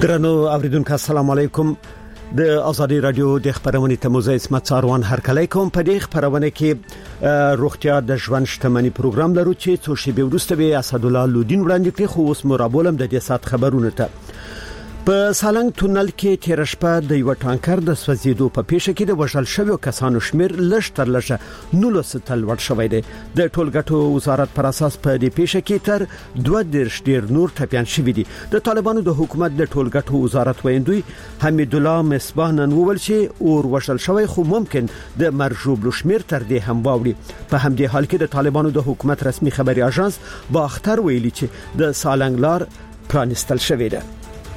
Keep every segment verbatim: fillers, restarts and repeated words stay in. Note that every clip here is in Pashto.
ګرانو اوریدونکو السلام علیکم. د ازادي رادیو د خبرونې تموزه اسمت څاروان هرکلی کوم. په دې خبرونه کې روغتیا د ژوند شتمنۍ پروګرام لرو چې څو شی به ورسته به اسدالله لودین وړاندې کړي. خو اوس مرابولم د دې سات خبرونه ته په سالنګ تونل کې تیر شپه د یو ټانکر د سوځیدو په پیښه کې د وژل شویو کسانو شمیر لږ تر لږه نولس تل ور شوی دی. د ټولګټو وزارت پر اساس په دې پیښه کې تر دوه دیرش ډیر نور ټپيان شوی دي. د طالبانو د حکومت د ټولګټو وزارت ویندوی حمید الله مصباح نن وویل چې اور وژل شوی خو ممکن د مرجوب شمیر تر دې هم واوړي. په همدې حال کې د طالبانو د حکومت رسمي خبري اژانس باختر ویلي چې د سالنګ لار پرانستل شوی دی.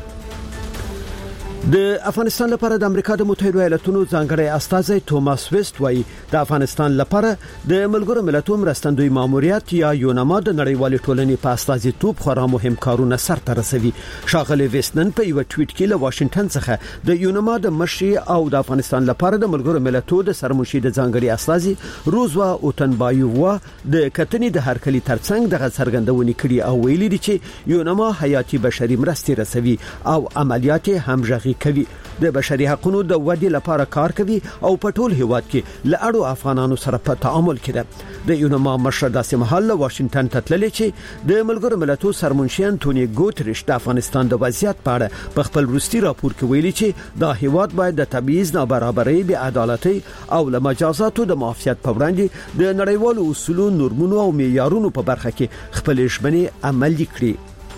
د افغانستان لپاره د امریکا د متحده ایالاتونو ځانګړی استازی توماس ویست وایي د افغانستان لپاره د ملګرو ملتونو مرستندوی ماموریت یا یونما د نړیوال ټولنې په استازیتوب خورا مهم کارونه سرته رسوي. ښاغلی ویست نن په یو ټویټ کې له واشنگټن څخه د یونما د مشر او د افغانستان لپاره د ملګرو ملتونو د سرمنشي د ځانګړي استازي روزوا اوتنبایووا د کتنې د هرکلي ترڅنګ دغه څرګندونې کړي او ویلي دي چې یونما حیاتي بشري مرستې رسوي او عملیات همغږي کوي. د بشري حقوقو د ودی لپاره کار کوي او په ټول هیواد کې لړو افغانانو سره په تعامل کړي. د یونما مشر داسې محل واشنگټن ته تللی چې د ملګرو ملتونو سرمنشي انټونی ګوتریش د افغانستان د وضعیت په اړه په خپل وروستي راپور کې ویلي چې دا هیواد باید د تبعیض، نابرابرۍ، بې عدالتۍ او له مجازاتو د معافیت په وړاندې د نړیوالو اصولو، نورمونو او معیارونو په برخه کې خپل ژمنې عملي کړي.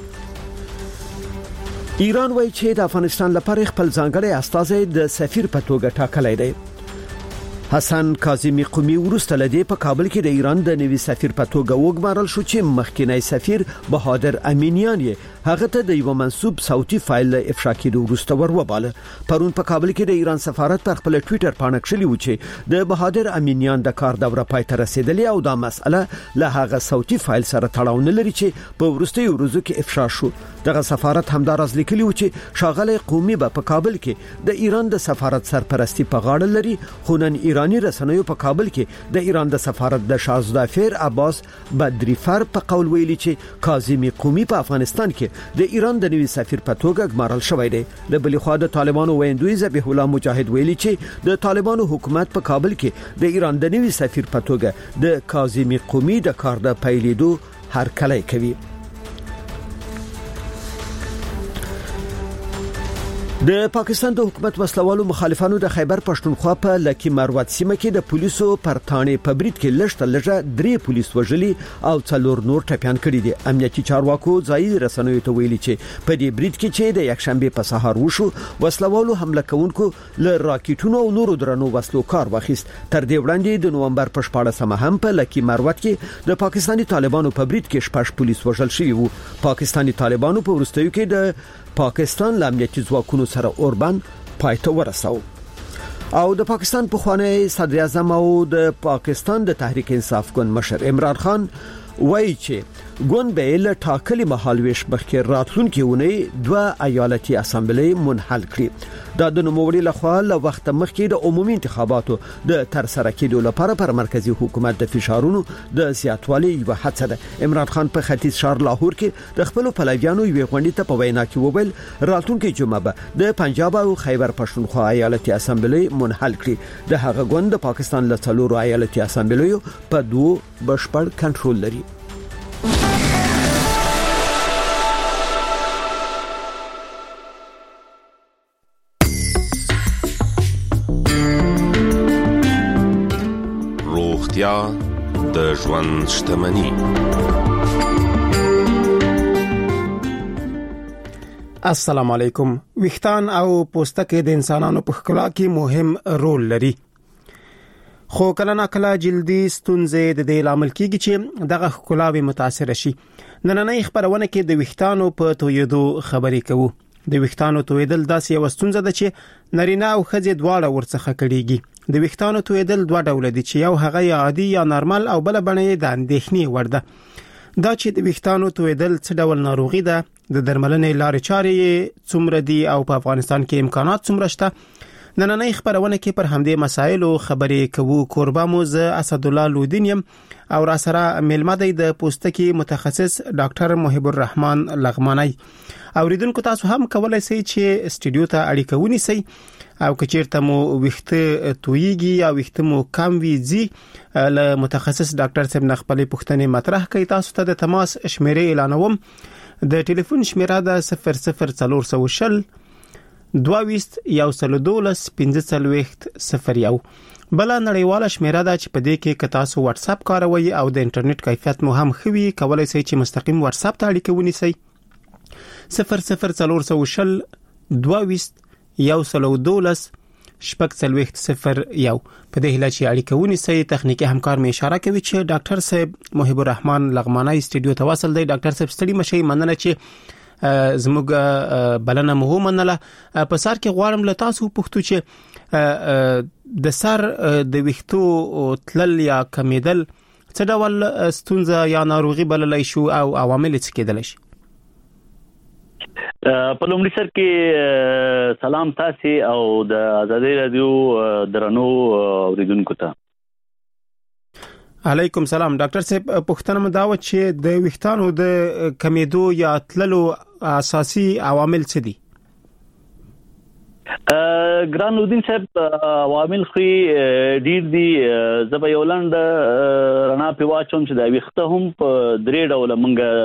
ایران وایي چې د افغانستان لپاره خپل ځانګړی استازی د سفیر په توګه ټاکلی دی. حسن کاظمی قومي ورسته لدی په کابل کې د ایران د نوي سفیر په توګه وګمارل شو چې مخکینی سفیر بهادر امینیان یې هغه ته د یو منسوب صوتي فایل افشا کېدو ورسته وروباله. پرون په کابل کې د ایران سفارت پر خپل ټوئیټر باندې کړلی و چې د بهادر امینیان د کار دوره پای ته رسیدلې او دا مسأله له هغه صوتي فایل سره تړاو نه لري چې په ورسته ورځو کې افشا شو. دغه سفارت همدارز لیکلی و چې شاغله قومي په کابل کې د ایران د سفارت سرپرستی په غاړه لري. خو نن ایرانی رسنیو په کابل کې د ایران د سفارت د شاهزاده فیر عباس بدریفر په قول ویلي چې کاظمی قومي په افغانستان کې د ایران د نوي سفیر په توګه ګمارل شوی دی. د بل خوا د طالبانو ویندوی ذبیح الله مجاهد ویلي چې د طالبانو حکومت په کابل کې د ایران د نوي سفیر په توګه د کاظمی قومي د کار د پیلیدو هرکلی کوي. د پاکستان د حکومت وسلوالو مخالفانو د خیبر پښتونخوا په لکی مروت سیمه کې د پولیسو پر تانې په برید کې لږ لږه درې پولیس وژلي او څلور نور ټپيان کړي دي. امنیتي چارواکو ځایي رسنیو ته ویلي چې په دې برید کې چې د یکشنبه په سهار وشو وسلوالو حمله کوونکو له راکټونو او نورو درنو وسلو کار واخیست. تر دې وړاندې د نومبر په شپاړلسمه هم په لکی مروت کې د پاکستاني طالبانو په برید کې شپږ پولیس وژل شوي وو. پاکستاني طالبانو په ورستیو کې د پاکستان لامنیتي ځواکونو سره اوربان پایته ورساو. او د پاکستان په خوانی صدر اعظم او د پاکستان د تحریک انصاف ګوند مشر عمران خان وایي چې ګوند به له ټاکلي مهالويش بخیر راتلونکي ونی دوه ایالتي اسامبلې منحل کړي. دا د نوموړي لخوا له وخت مخکې د عمومي انتخاباتو د تر سره کېدو لپاره پر مرکزی حکومت د فشارونو د زیاتوالي یو هڅه ده. عمران خان په ختیځ ښار لاهور کې د خپل پلویانو یو غونډې ته په وینا کې وویل راتلونکي جمعه به د پنجاب او خیبر پښتونخوا ایالتي اسامبلې منحل کړي. د هغه ګوند د پاکستان له څلورو ایالتي اسامبلیو په دوه بشپړ کنټرول لري. روغتیا د ژوند شتمني. السلام علیکم. ویښتان او پوستکی د انسانانو په ښکلا کې مهم رول لري. خو کله نا کله جلدی ستونزې د دې لامل کیږي چې دغه ښکلاوي متاثر شي. نننۍ خبرونه کې د ویښتانو په تویدو خبرې کوو. د ویښتانو تویدل داسې یو ستونزه ده چې نارینه او ښځې دواړه ورڅخه کړيږي. د ویښتانو تویدل دوه ډول دي چې یو هغه عادي یا نارمل او بل بڼه د اندېښنې وړ ده. دا چې د ویښتانو تویدل څه ډول ناروغي ده، د درملنې لارې چارې څومره دي او په افغانستان کې امکانات څومره شته. نننۍ خبرونه کې پر همدې مسایلو خبرې کوو. کوربه مو زه اسدالله لودین یم او را سره ملمه دی د پوستکي متخصص ډاکټر محب الرحمن لغمانی. اوریدونکو تاسو هم کولای شئ چې استودیو ته اړیکه ونیسئ او کچیرته مو وخته تویږي یا وخته مو کم ویزي له متخصص ډاکټر صاحب نخپلې پوښتنې مطرح کوي. تاسو ته د تماس شمیرې اعلانوم. د ټلیفون شمیره ده صفر صفر څلور سوه شل دوه ویشت یو سل دولس پنځه څلوېښت صفر یو. بل نړیواله شمیره ده چې په دې کې که تاسو واتس اپ کاروئ او د انټرنیټ کیفیت مو هم ښه وي کولای شئ چې مستقیم واتس اپ ته اړیکه ونیسئ. صفر صفر څلور سوه شل دوه ویشت یو سل دولس شپږ څلوېښت صفر یو. په دې هیله چې اړیکه ونیسئ. تخنیکی همکار مې اشاره کوي چې ډاکټر صاحب محب الرحمن لغمانی استودیو ته وصل دی. ډاکټر صاحب ستړي مشئ، مننه چې زموږ بلنه مو منله. په سر کې غواړم له تاسو پوښتنه چې د سر د ویښتو تلل یا کمیدل څه ډول ستونزه یا ناروغي بللای شو او عوامل څه کېدلی شي؟ په لومړي سر کې سلام تاسو او د آزادۍ رادیو درنو اوریدونکو ته. علیکم سلام. ډاکټر صاحب پوښتنه مو دا و چې د ویښتانو د کمیدو یا تللو اساسي عوامل څه دي؟ ګران الدین صاحب عوامل خو ډیر دي. زبې یولند رڼا په واچوم چې د ویښته هم په درې ډول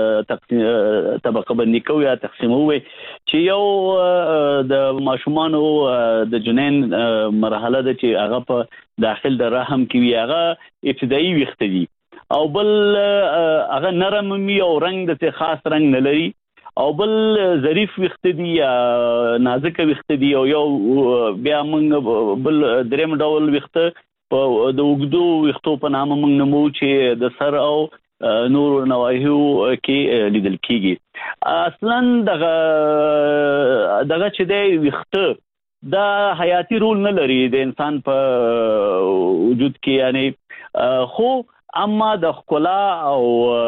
منګه طبقه بندي کوي یا تقسیموي چې یو د ماشومانو د جنین مرحله ده چې هغه په داخل د رحم کې وي، هغه ابتدایي ویښته دي، او بل هغه نرم وي او رنگ د خاص رنگ نه لري، او بل ظریف ویښته دي یا نازک ویښته دي، او یو بیا موږ بل دریم ډول ویښته په د وګدو ویښتو په نامه موږ نمو چې د سر او نور نواحیو کې لیدل کیږي. اصلا دغه دغه چې د ویښته دا حیاتي رول نه لري د انسان په وجود کې، یعنی خو اما د ښکلا او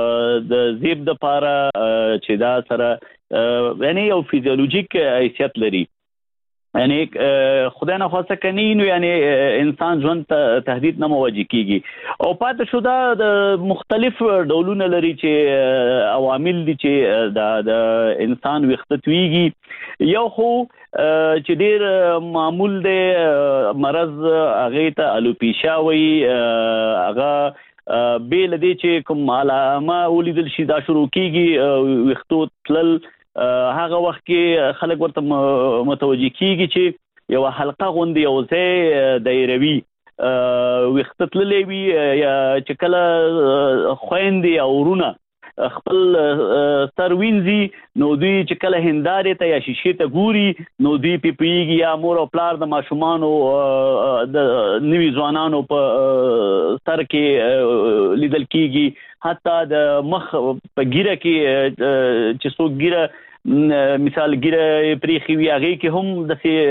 د زیب د پاره چې دا سره یعنی یو فیزیولوژیک حیثیت لري، یعنی خدای نه خواسته کني نو یعنی انسان ژوند ته تهدید نه موجه کیږي. او پاتې شو دا د مختلف ډولونه لري چې عوامل دي چې د انسان ویښته تویږي. یو خو چې ډیر معمول دی مرض هغه ته الوپیشیا وي، هغه بیل دی چې کوم علامه ولیدل شي دا شروع کیږي ویښتو تلل، هغه وخت کې خلک ورته متوجي کیږي چې یو حلقه غوندي او ځای دایروي ویښته تللې وي، یا چې کله خويندې او ورونه خپل سر وینځي نو دوی چې کله هندارې ته یا شیشې ته ګوري نو دوی پی پیږي، یا مور او پلار د ماشومانو د نوي ځوانانو په سر کې لیدل کیږي، حتی د مخ په ګیره کې چې څوک ګیره مثال ګیره پریخي وي هغه کې هم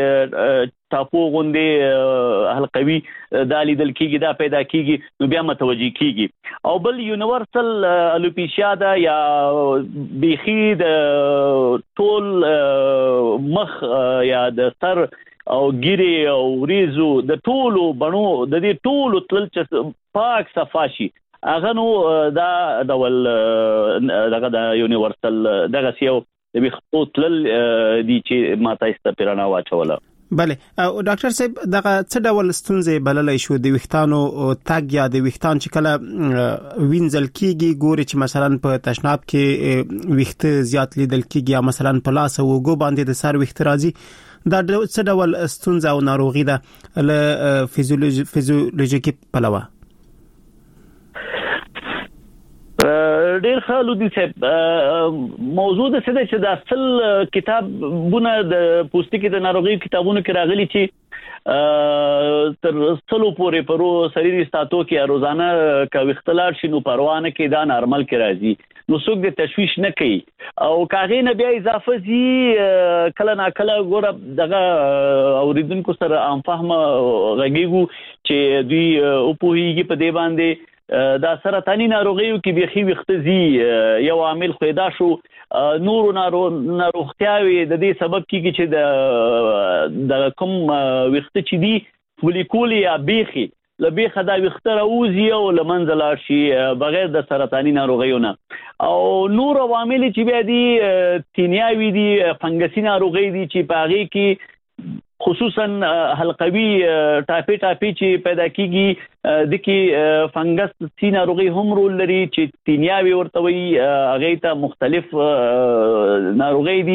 د ټاپو غوندې حلقوي دا لیدل کیږي، دا پیدا کیږي، نو بیا متوجي کیږي. او بل یونیورسل الوپیشیا دا یا بیخي د ټول مخ یا د سر او ګیره او ریزو د ټولو بڼو د دې ټولو تل چې پاک صفاشي هغه نو دا ډول دغه د یونیورسل دغه سیو د ویښتو تلل دي چې ماته استپیرانه واچوله. بله. او ډاکټر صاحب دغه څه ډول ستونزې بللای شو د ویښتانو تګ یا د ویښتان چې کله وینځل کیږي ګوري چې مثلا په تشناب کې ویښته زیات لیدل کیږي یا مثلا په لاس او وګو باندې د سر ویښته راځي، دا څه ډول ستونزه او ناروغي ده له فیزیولوژیکي پلوه؟ ډیر ښه لودي صاحب موضوع د څه ده چې د اصل کتابونه د پوستکي د ناروغي کتابونو کې راغلي چې تر سلو پورې پرو سریری ساتو کې روزانه کا وختلار شنو پروانه کې دا نارمل کې راځي، نو څوک د تشویش نه کوي. او کاغې نه بیا اضافه زی کله نا کله ګوره دغه اوریدونکو سره ام فهمه غږیږي چې دوی او په هیږي په دی باندې دا سرطاني ناروغیو کې بيخي وختزي یو عامل خیدا شو، نور ناروغتیاوي د دې سبب کیږي چې د د کوم وخت چې دی فولیکول یا بیخي لبي خدا وختره اوزي او لمنځ لاړ شي بغیر د سرطاني ناروغیونه او نور عوامل چې بیا دي تینیاوي دي فنګسي ناروغي دي چې پاغي کې خصوصا حلقوي ټاپي ټاپي چې پیدا کیږي د کې فنګس سی ناروغي هم رول لري چې تینیاوي ورته وي هغه ته مختلف ناروغي دي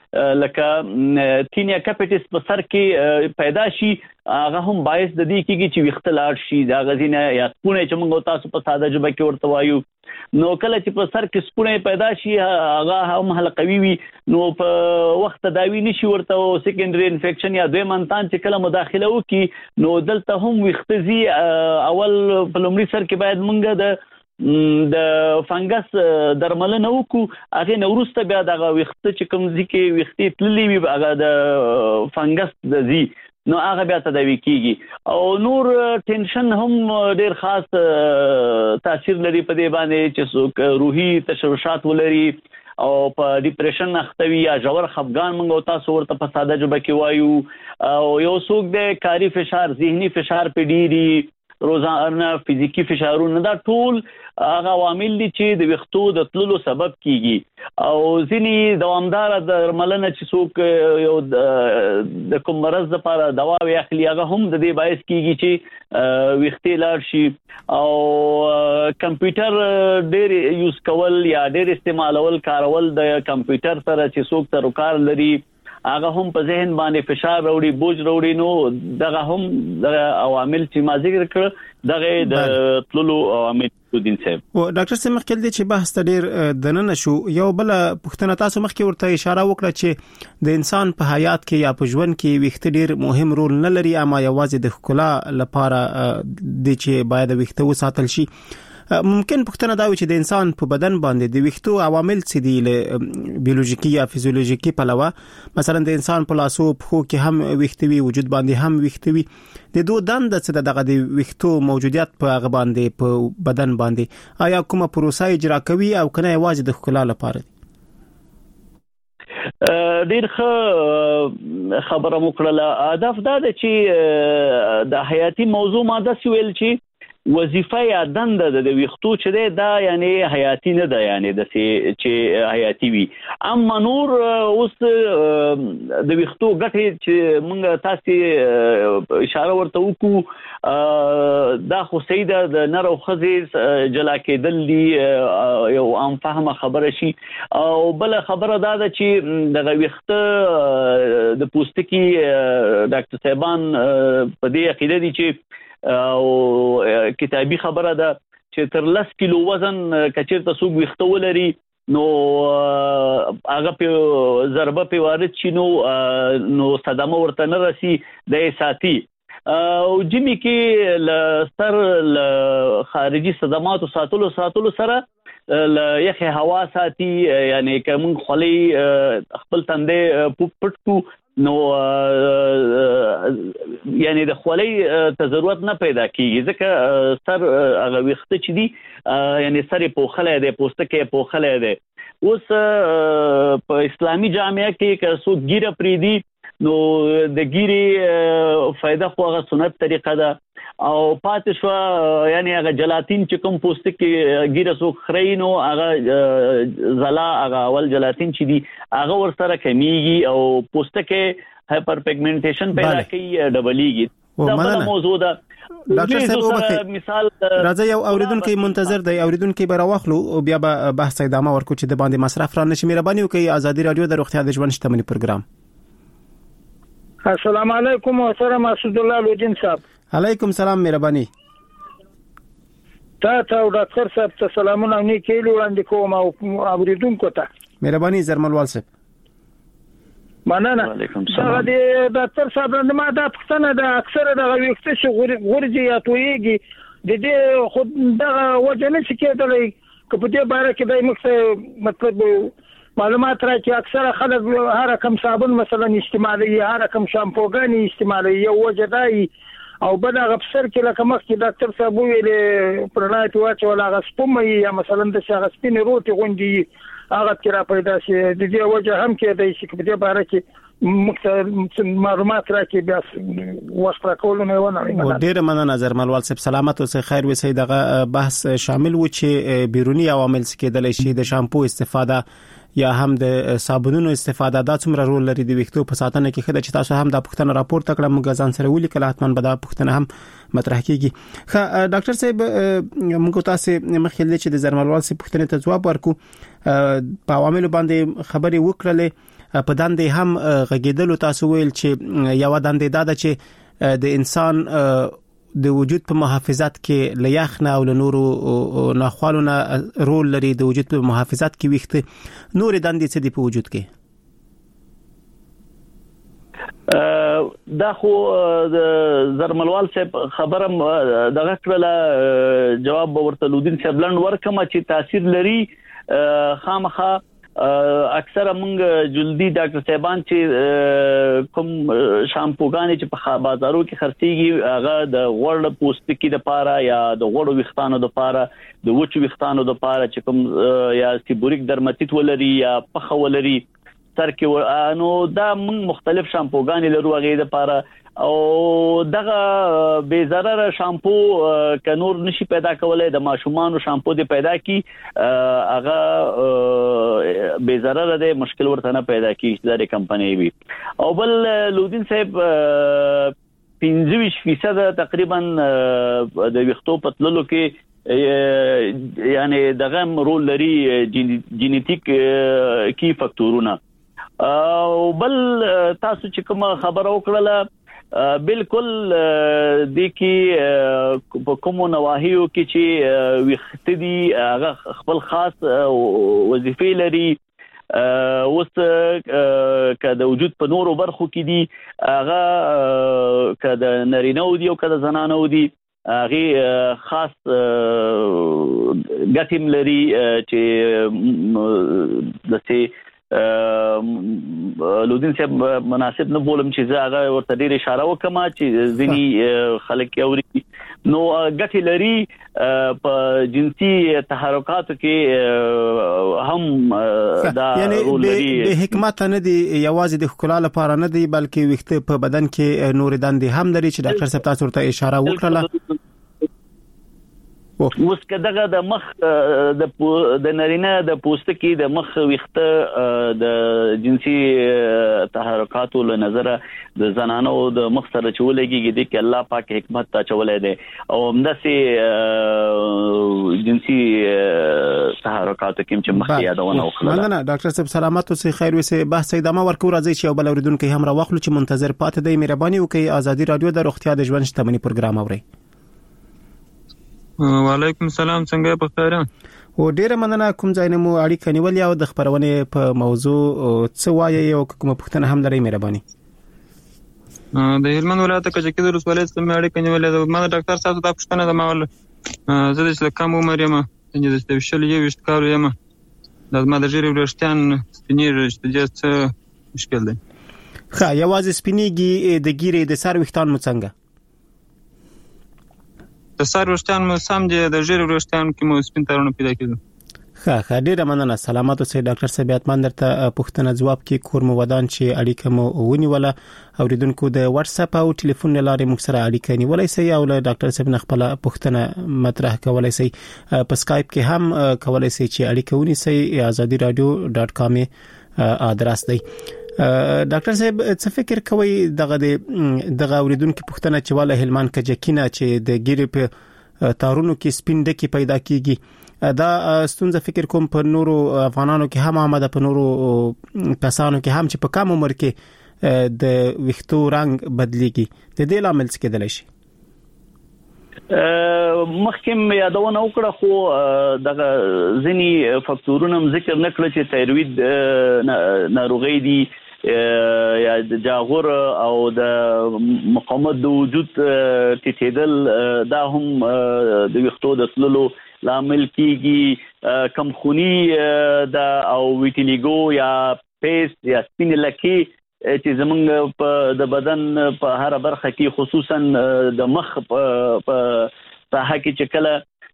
لکه تینیا کاپیټس په سر کې پیدا شي هغه هم باعث د دې کېږي چې وختلار شي دا غزینه یا سپونه چې موږ تاسو په ساده ژبه کې ورته وایو نو کله چې په سر کې سپونه پیدا شي هغه هم حلقوي وي نو په وخت تداوی نشي ورته او سیکنډري انفیکشن یا دوی منتان چې کله مداخله وکي نو دلته هم وختزي اول په لومړي سر کې باید موږ د د فنګس درملنه وکړو هغه نورسته بیا دغه وخت چې کوم ځکه وختي تللی وي هغه د فنګس د زی نو هغه بیا تداوی کیږي او نور ټینشن هم ډیر خاص تاثیر لري په دې باندې چې څوک روحي تشوشات ولري او په ډیپریشن اختوي یا ژور خفګان موږ تاسو ورته په ساده ژبه کې وایو او یو څوک د کاری فشار ذهني فشار په ډیری روزانه فزیکی فشارونه دا ټول هغه عوامل دي چې د وختو د تللو سبب کیږي او ځینی دوامدار درملنه چې څوک یو د کوم مرض لپاره دوا واخلي هغه هم د دې باعث کیږي چې وختي لاړ شي او کمپیوټر ډېر یوز کول یا ډېر استعمالول کارول د کمپیوټر سره چې څوک سره کار لري هغه هم په ذهن باندې فشار وروړي بوج وروړي نو دغه هم د عوامل چې ما ذکر کړ دغه د تللو عوامل دین صاحب او ډاکټر سم مخکې دي چې بحث ډیر دننه شو یو بل پښتنه تاسو مخکې ورته اشاره وکړه چې د انسان په حیات کې یا په ژوند کې وخت ډیر مهم رول نه لري اما یوازې د ښکلا لپاره د چې باید وخت وساتل شي ممکن پښتنه دا وي چې د انسان په بدن باندې د وختو عوامل څه دي له بیولوژیکي یا فزیولوژیکي پلوه مثلا د انسان په لاسو په کې هم وختوي وجود باندې هم وختوي د دوه دند څه دغه د وختو موجودیت په هغه باندې په بدن باندې آیا کومه پروسه اجرا کوي او کنه یوازې د ښکلا لپاره ډیر ښه خبره وکړه هدف دا دی چې د حیاتي موضوع ماده سویل چې وظیفه یا دنده د وختو چې دا یعنی حیاتي نه ده یعنی د چې حیاتي وي اما نور اوس د وختو ګټه چې موږ تاسو اشاره ورته وکړو دا خو سیده د نر او خزې جلا کېدل دي یو عام فهمه خبره شي او بل خبره دا ده چې د وخت د پوستکي ډاکټر صاحبان په دې عقیده دي چې او کتابي خبره ده چې تر لس کیلو وزن کچیرته سوق وختو لري نو هغه په ضربه په وارد شي نو نو صدمه ورته نه راسي د ساتي او جمی کې ل سر ل خارجي صدمات او ساتلو ساتلو سره ل یخه هوا ساتي یعنی کوم خولي خپل تندې پټ کو نو یعنی د خولي ته ضرورت نه پیدا کیږي ځکه سر هغه وخت چې دی یعنی سر په خله دی پوستکه په خله دی اوس په اسلامي جامعه کې که څو ګیره پری دی نو د ګیره فائدہ خو هغه سنت طریقه ده او پاتې شو یعنی هغه جلاتین چې کوم پوستکي ګیره سو خرینو هغه زلا هغه اول جلاتین چې دی هغه ور سره کمیږي او پوستکي هایپر پیګمنټیشن پیدا کوي ډبلیږي دا بل موضوع ده ډاکټر صاحب وبخښئ مثال راځي یو اوریدونکو منتظر دی اوریدونکو به راوخلو او بیا به بحث ادامه ورکو چې د باندې مصرف را نشي مهرباني وکړئ ازادي رادیو د روغتیا د ژوند شتمنۍ پروګرام السلام علیکم محترم اسد الله لودین صاحب علیکم سلام مهرباني تا ته ډاکټر صاحب ته سلامونه نیکې وړاندې کوم او اوریدونکو ته مهرباني زرملوال صاحب مننه دا د ډاکټر صاحب نه ما دا پښتنه د اکثره د وخت شي غورځي یا تويږي د دې خود دا وجه نه کېدلې که په دې باره کې د مخ مطلب معلومات راځي اکثره خلک هر کم صابون مثلا استعمالي هر کم شامپوګان استعمالي یو وجه دی او بل غفسر کې لکه مخ کې ډاکټر صاحب ویل پرنات واچو ولا غسپم یا مثلا د شغسپین روټي غونډي هغه کې را پیدا شي د دې وجه هم کې دی چې په دې باره کې معلومات راکې بیا وخت راکول نه ونه. ډیره مننه زرملوال صاحب، سلامت اوسئ، خیر وسئ. دغه بحث شامل و چې بیرونی عوامل کېدل شي د شامپو استفاده یا هم د صابونونو استفاده دا څومره رول لري د ویښتو په ساتنه کې. خدای چې تاسو هم دا پوښتنه راپورته کړم موږ ځان سره ولي کله حتمان به دا پوښتنه هم مطرح کیږي. خا ډاکټر صاحب موږ تاسو مخکې چې د زرملوال صاحب پوښتنې ته جواب ورکو په عوامل باندې خبرې وکړلې، په دندې هم غږیدل تاسو ویل چې یو دندې دا ده چې د انسان د وجود په محافظت کې لیاخنه او نورو ناخوالونه رول لري. د وجود په محافظت کې ویښته نور دندې څه دي په وجود کې؟ دا خو د زرملوال صاحب خبرم دغه کړله جواب ورته لودین صاحب لند ورکم چې تاثیر لري خامخا. اکثره مونږ جلدی ډاکټر صاحبان چې کوم شامپوګانې چې په بازارو کې خرڅيږي هغه د غوړ پوستکي د پاره یا د غوړو ویښتانو د پاره د وچو ویښتانو د پاره چې کوم یا سیبوریک درماتیت ولري یا پخه ولري سر کې، نو دا مونږ مختلف شامپوګانې لرو هغه د پاره. او دغه بے ضرر شامپو ک نور نشي پیدا کولای، د ماشومان شامپو دی پیدا کی هغه بے ضرر دی، مشکل ورته نه پیدا کی د کمپنی وی. او بل لودین صاحب پنځه فیصد تقریبا د ویښتو پتللو کې یعنی دغه رول لري جینیټیک کی فاکتورونه. او بل تاسو چې کوم خبر وکړه بالکل د کی په کوم نواحیو کې چې وخت دي هغه خپل خاص وظیفې لري. اوس کله وجود په نورو برخو کې دي هغه کله نارینه ودي او کله زنانه ودي هغه خاص ګټم لري چې دسه لودین صاحب مناسب نه بولم چې زه هغه ورته ډیر اشاره وکم چې ځینی خلک اوري نو ګټي لري په جنسي تحرکاتو کې هم دا رول لري. د حکمت نه دی یوازې د ښکلا لپاره نه دی بلکې ویښته په بدن کې نور دندې هم لري چې ډاکټر صاحب تاسو ته اشاره وکړه. اوس کداغه د مخ د د نارینه د پوستکي د مخ ویښته د جنسي تحرکاتو له نظر د زنانو د مخ سره چولېږي د کې الله پاک حکمت تا چولې ده او همداسي جنسي تحرکاتو کې چې مخ یادونه وکړه. نه نه ډاکټر صاحب سلامت اوسئ، خیر وسه. بحث ادامه ورکو راځي چې بل اوریدونکو هم را واخلو چې منتظر پاتې دی. مهرباني وکړئ ازادي رادیو د روغتیا د ژوند شتمنۍ پروګرام اورئ. وعلیکم السلام، څنګه په خیر؟ او ډیره مننه. کوم ځای نه مو اړیکه نیولې او د خبرونه په موضوع څه وایي او کومه پوښتنه هم لري؟ مهرباني. د هلمند ولایت کې چې د رسولې سره اړیکه نیولې ما ډاکټر صاحب ته پوښتنه ده مول زه د کم عمر یم، چې د شل یو وشت کار یم، د ما د ژیرې ورشتان سپینې رشتې څه مشکل دی؟ ښه، یوازې سپینېږي د ګیرې د سر وختان مو څنګه؟ د سر وشتان مو سم دي، د ژیرې ورشتان کې مو سپین تارونه پیدا کیږي. ښه ښه، ډیره مننه. سلامات اوسئ ډاکټر صاحب. اتمن درته پوښتنه جواب کې کور مو ودان چې اړیکه مو ونیوله. اوریدونکو د واتس اپ او ټلیفون لارې موږ سره اړیکه نیولای شئ او له ډاکټر صاحب نه خپل پوښتنه مطرح کولای شئ. په سکایپ کې هم کولای شئ چې اړیکه ونیسئ. آزادی رادیو ډاټ کام ادرس دی. ډاکټر صاحب څه فکر کوي دغه دغه اوریدونکو پوښتنه چې والا هلمند کجکینه چې د ګیرې په تارونو کې سپین ډکی پیدا کیږي، دا ستونزه فکر کوم په نورو افغانانو کې هم آمده، په نورو کسانو کې هم چې په کم عمر کې د ویښتو رنگ بدلیږي، د دې لامل څه کېدلی شي؟ مخکې یادونه وکړه خو دغه ځینی فاکتورونه ذکر نکړه چې تایروید ناروغي دي یا د جاغور او د مقاومت د وجود ټیټېدل، دا هم د ویښتو د تللو لامل کیږي. کمخونی دا او ویټیلیګو یا پیس یا سپین لکې چې زمونږ په د بدن په هر برخه کې خصوصا د مخ په ساحه کې چې کله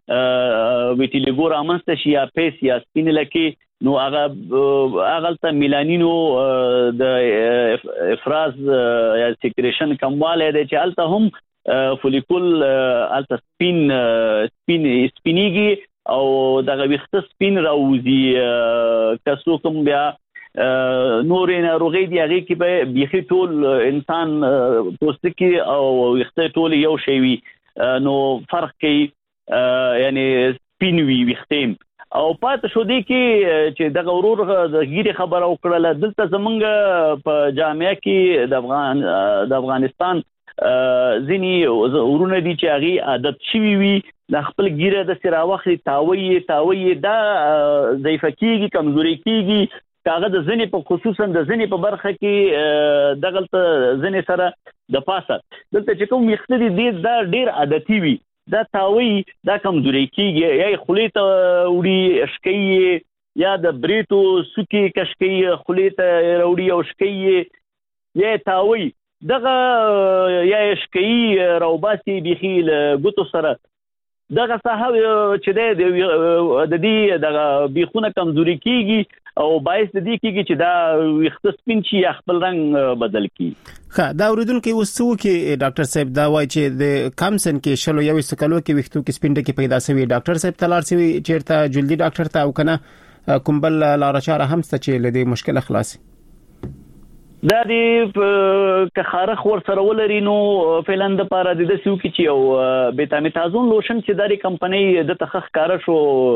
ویټیلیګو رامنځته شي یا پیس یا سپین لکه نو هغه هغه ته میلانینو د افراز یا سیکریشن کمواله دی چې الته هم فولیکول الته سپین سپین سپینیږي او دغه وخت سپین راوځي تاسو کوم بیا نور نه روغې دی هغه کې به بيخي ټول انسان پوستکی او وخت ټول یو شی وي نو فرق کوي یعنی سپین وی وختیم او پات شو دی کې چې د غورور د غیره خبره وکړه دلته زمونږ په جامعه کې د افغان د افغانستان ځینی ورونه دي چې هغه عادت شوی وي د خپل غیره د سراوخي تاوي تاوي دا ضعیف کیږي کمزوري کیږي کاغه د ځینی په خصوصا د ځینی په برخه کې دغلت ځینی سره د پاسه دلته چې کوم مختلف دي دا ډیر عادتي وي دا تاوي دا کمزوري کیږي یا خلیت وړي اشکی یا د بریتو سکی کشکی خلیت وړي او اشکی یا تاوي دغه یا اشکی روباسي بخیل ګوتو سره دغه صاحب چې د دې دغه بيخونه کمزوري کیږي او باعث د دې کیږي چې دا وخت سپین شي خپل رنگ بدل کی. ښه دا اوریدونکو وسو کې ډاکټر صاحب دا وایي چې د کامسن کې شلو یو سکلو کې وختو کې سپین ډکی پیدا شوی ډاکټر صاحب تلار شوی چیرته جلدی ډاکټر ته او کنه کومبل لارچاره هم ست چې لدی مشکل خلاص دا دی که خارخ ور سره ولري نو فعلن د پاره د سیو کې چې او بیتامیتازون لوشن چې داري کمپنۍ د تخخ کار شو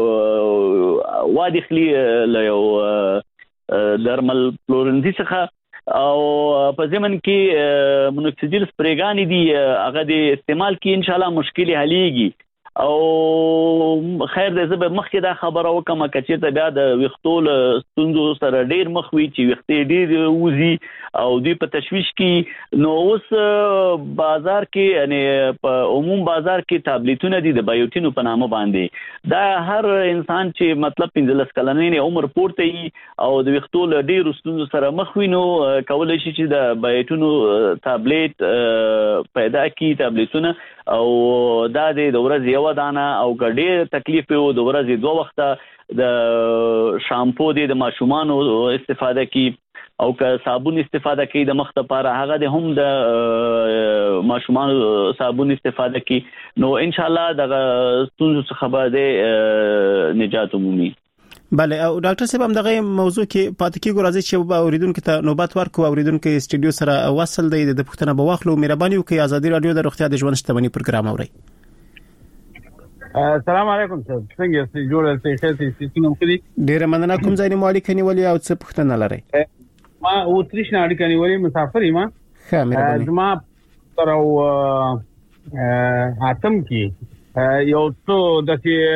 وادي خلی له یو درمل فلورنزي څخه او په ځمن کې مونوکسیډیل سپریګانی دی هغه د استعمال کې ان شاء الله مشکل حليږي او خیر دې زه به مخکې دا خبره وکم چې ته بیا د وختول ستوندو سره ډیر مخوي چې وختې ډیر وزي او دوی په تشويش کې نو اوس بازار کې یعنی په عموم بازار کې ټابلیټونه دي د بایوټینو په نامه باندې دا هر انسان چې مطلب پنځلس کلنې عمر پورته وي او د وختول ډیر ستوندو سره مخوي نو کولای شي چې د بایوټینو ټابلیټ پیدا کی ټابلیټونه او دا د ورځې یو دانه او ګډې تکلیف وو د ورځې دوه وخته د شامپو د ماشومان استفاده کی او که صابون استفاده کی د مخ لپاره هغه د هم د ماشومان صابون استفاده کی نو ان شاء الله د ستونزو څخه به نجات عمومي. بله او ډاکټر صاحب هم دغه موضوع کې پاتې کیږي راځي چې اوریدونکو ته نوبت ورکو اوریدونکو استډیو سره وصل دی د پښتنه بواخلو مهرباني وکړئ ازادي رادیو د روغتیا د ژوند شتمنۍ پروګرام اوري. السلام علیکم سر څنګه یې جوړه سي خېتي سينو کړی ډیر مننه کوم ځای نه مالک نیولې او څه پښتنه لري ما او تریشن اړیکه نیولې مسافر یم ښه مهرباني زما تر او اتم کې یو څو د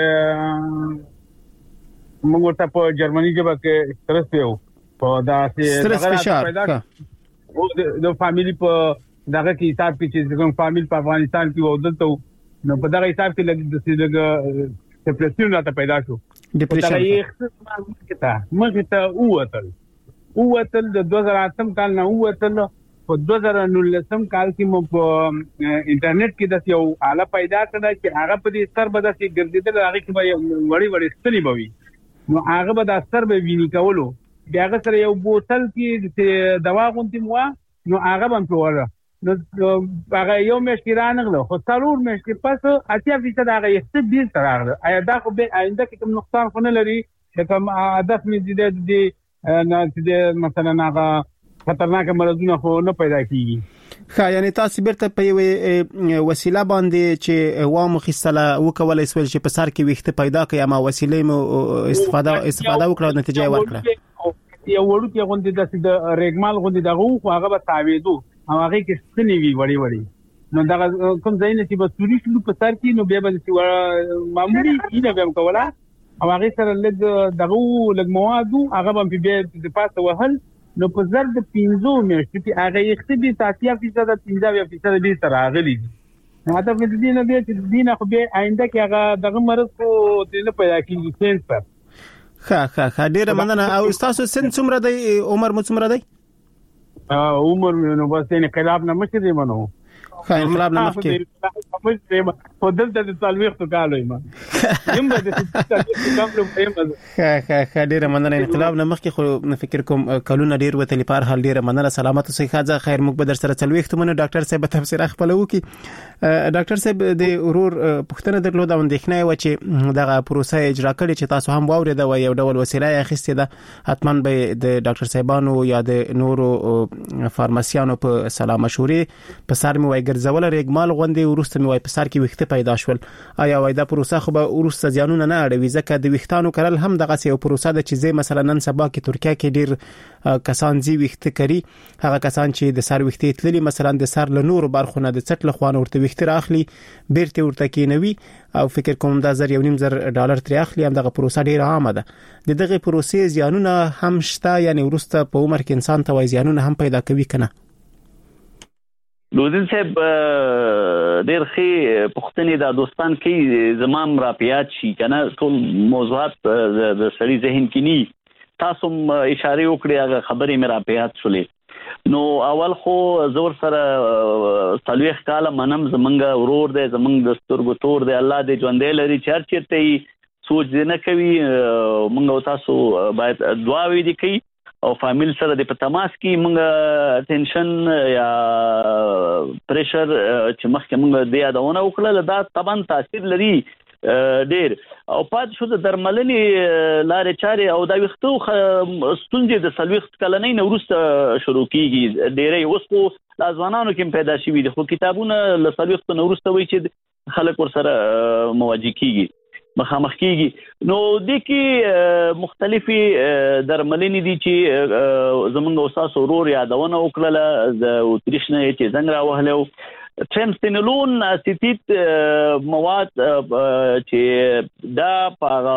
موږ ته په جرمني ژبه کې سټرس پیو په داسې سټرس فشار او د فاميلي په دغه کې حساب کې چې کوم فاميل په افغانستان کې ودلته نو په دغه حساب کې لګ د سیګه ډیپریشن راته پیدا شو ډیپریشن مخه ته اوتل اوتل د دوه زره اتم کال نه اوتل په دوه زره نولسم کال کې مو په انټرنیټ کې د یو اعلی پیدا کړه چې هغه په دې سر به د ګرځیدل هغه کې به وړي وړي ستنی بوي نو هغه به د اثر به ویني کولو بیا هغه سره یو بوتل کې دوا غونډې مو نو هغه هم پوره نو هغه یو مشکران غلو خو ضرور مشکل پس اتیا فیصد هغه یې بیل تر هغه آیا دا خو به آینده کې کوم نقصان خو نه لري چې کوم هدف مې دې دې نه چې مثلا هغه خطرناک مرزونه خو نه پیدا کیږي. ښه یعنی تاسو بیرته په وسیله باندې چې وامو خصله وکولای سول چې په سر کې وخت پیدا کړي اما وسیله مو استفاده استفاده وکړه نتیجه ورکړه یو وړو کې غونډه د ریګمال غونډه دغه خو هغه به تعویذو هغه کې ستنی وی وړي وړي نو دا کوم ځای نه چې په سوري شلو په سر کې نو بیا به چې معمولی اینه به کوله او هغه سره لږ دغه لږ موادو هغه به بیا د پاسه وهل نو په زر د پنځو میاشتې کې هغه اختبي تاتیا فیصد پنځه فیصد به تر راغلي نو دا په دې نه دی چې دینه خو به آینده کې هغه دغه مرض کو دې پیدا کیږي سنسر ښه ښه ښه ډیره مننه او تاسو سن څومره دی عمر مو څومره دی عمر نو بس نه کلاب نه مشه دی منو ښه انقلاب نه مخکې په دلته د تلويخ تو کالوي ما یم به د کوم نو پېم ښه ښه ډیره مننه. انقلاب نه مخکې خو فکر کوم کلونه ډیر وتلی په هر حال ډیره مننه. سلامت اوسئ. ښه خیر موږ به در سره څلوېښت منو ډاکټر صاحب تفسیر خپل وکي. ډاکټر صاحب د ورور پښتنه درلود او اندېښنه و چې دغه پروسه اجرا کړي چې تاسو هم واورید او یو ډول وسیله اخیستې ده، حتما به د ډاکټر صاحبانو یا د نورو فارماسیانو په سلام مشورې په سر مې وای ګرځول رګمال غوندې ورسته مې وای په سر کې وخته پیدا شول. آیا وای دا پروسه خو به ورسته ځانونه نه اړوي ځکه د وختانو کرل هم دغه یو پروسه ده چې زه مثلا نن سبا کې ترکیه کې ډیر کسان زی وخته کوي، هغه کسان چې د سر وخته تللی مثلا د سر له نور برخونه د چټ له خوانه ورته وخته راخلي بیرته ورته کینوي او فکر کوم دا زر یو نیم زر ډالر تر اخلي. هم دغه پروسه ډیره عامه ده. د دغه پروسې زیانونه هم شته، یعنی ورسته په عمر کې انسان ته وای زیانونه هم پیدا کوي کنه؟ لودین صاحب ډیر ښه پښتني د دوستان کې زمام را پیات شي کنه ټول موضوعات د سړي ذهن کې ني. تاسو اشاره وکړې هغه خبرې مې را پیات شولې. نو اول خو زور سره تلويخ کاله منم زمنګ ورور دی، زمنګ د سترګو تور دی، الله دې ژوندې لري چر چرته سوچ دې نه کوي. موږ تاسو باید دعا وې دي کوي او فامیل سره د په تماس کې موږ ټینشن یا پریشر چې مخکې موږ د یادونه وکړل دا طبعا تاثیر لري ډیر. او پات شو د درملنې لارې چارې او دا وختو ستونزې د سلويخت کلنۍ نورسته شروع کیږي ډېرې. اوس خو ځوانانو کې پیدا شوي دي خو کتابونه له سلويخت نورسته وایي چې خلک ورسره مواجه کیږي مخامخ کیږي. نو د کې مختلفي درملنې دي چې زمونږ استاد ورور یادونه وکړه د اوتریشنه چې زنګ را وهلو. ټرمسینولون اسیتیت مواد چې دا په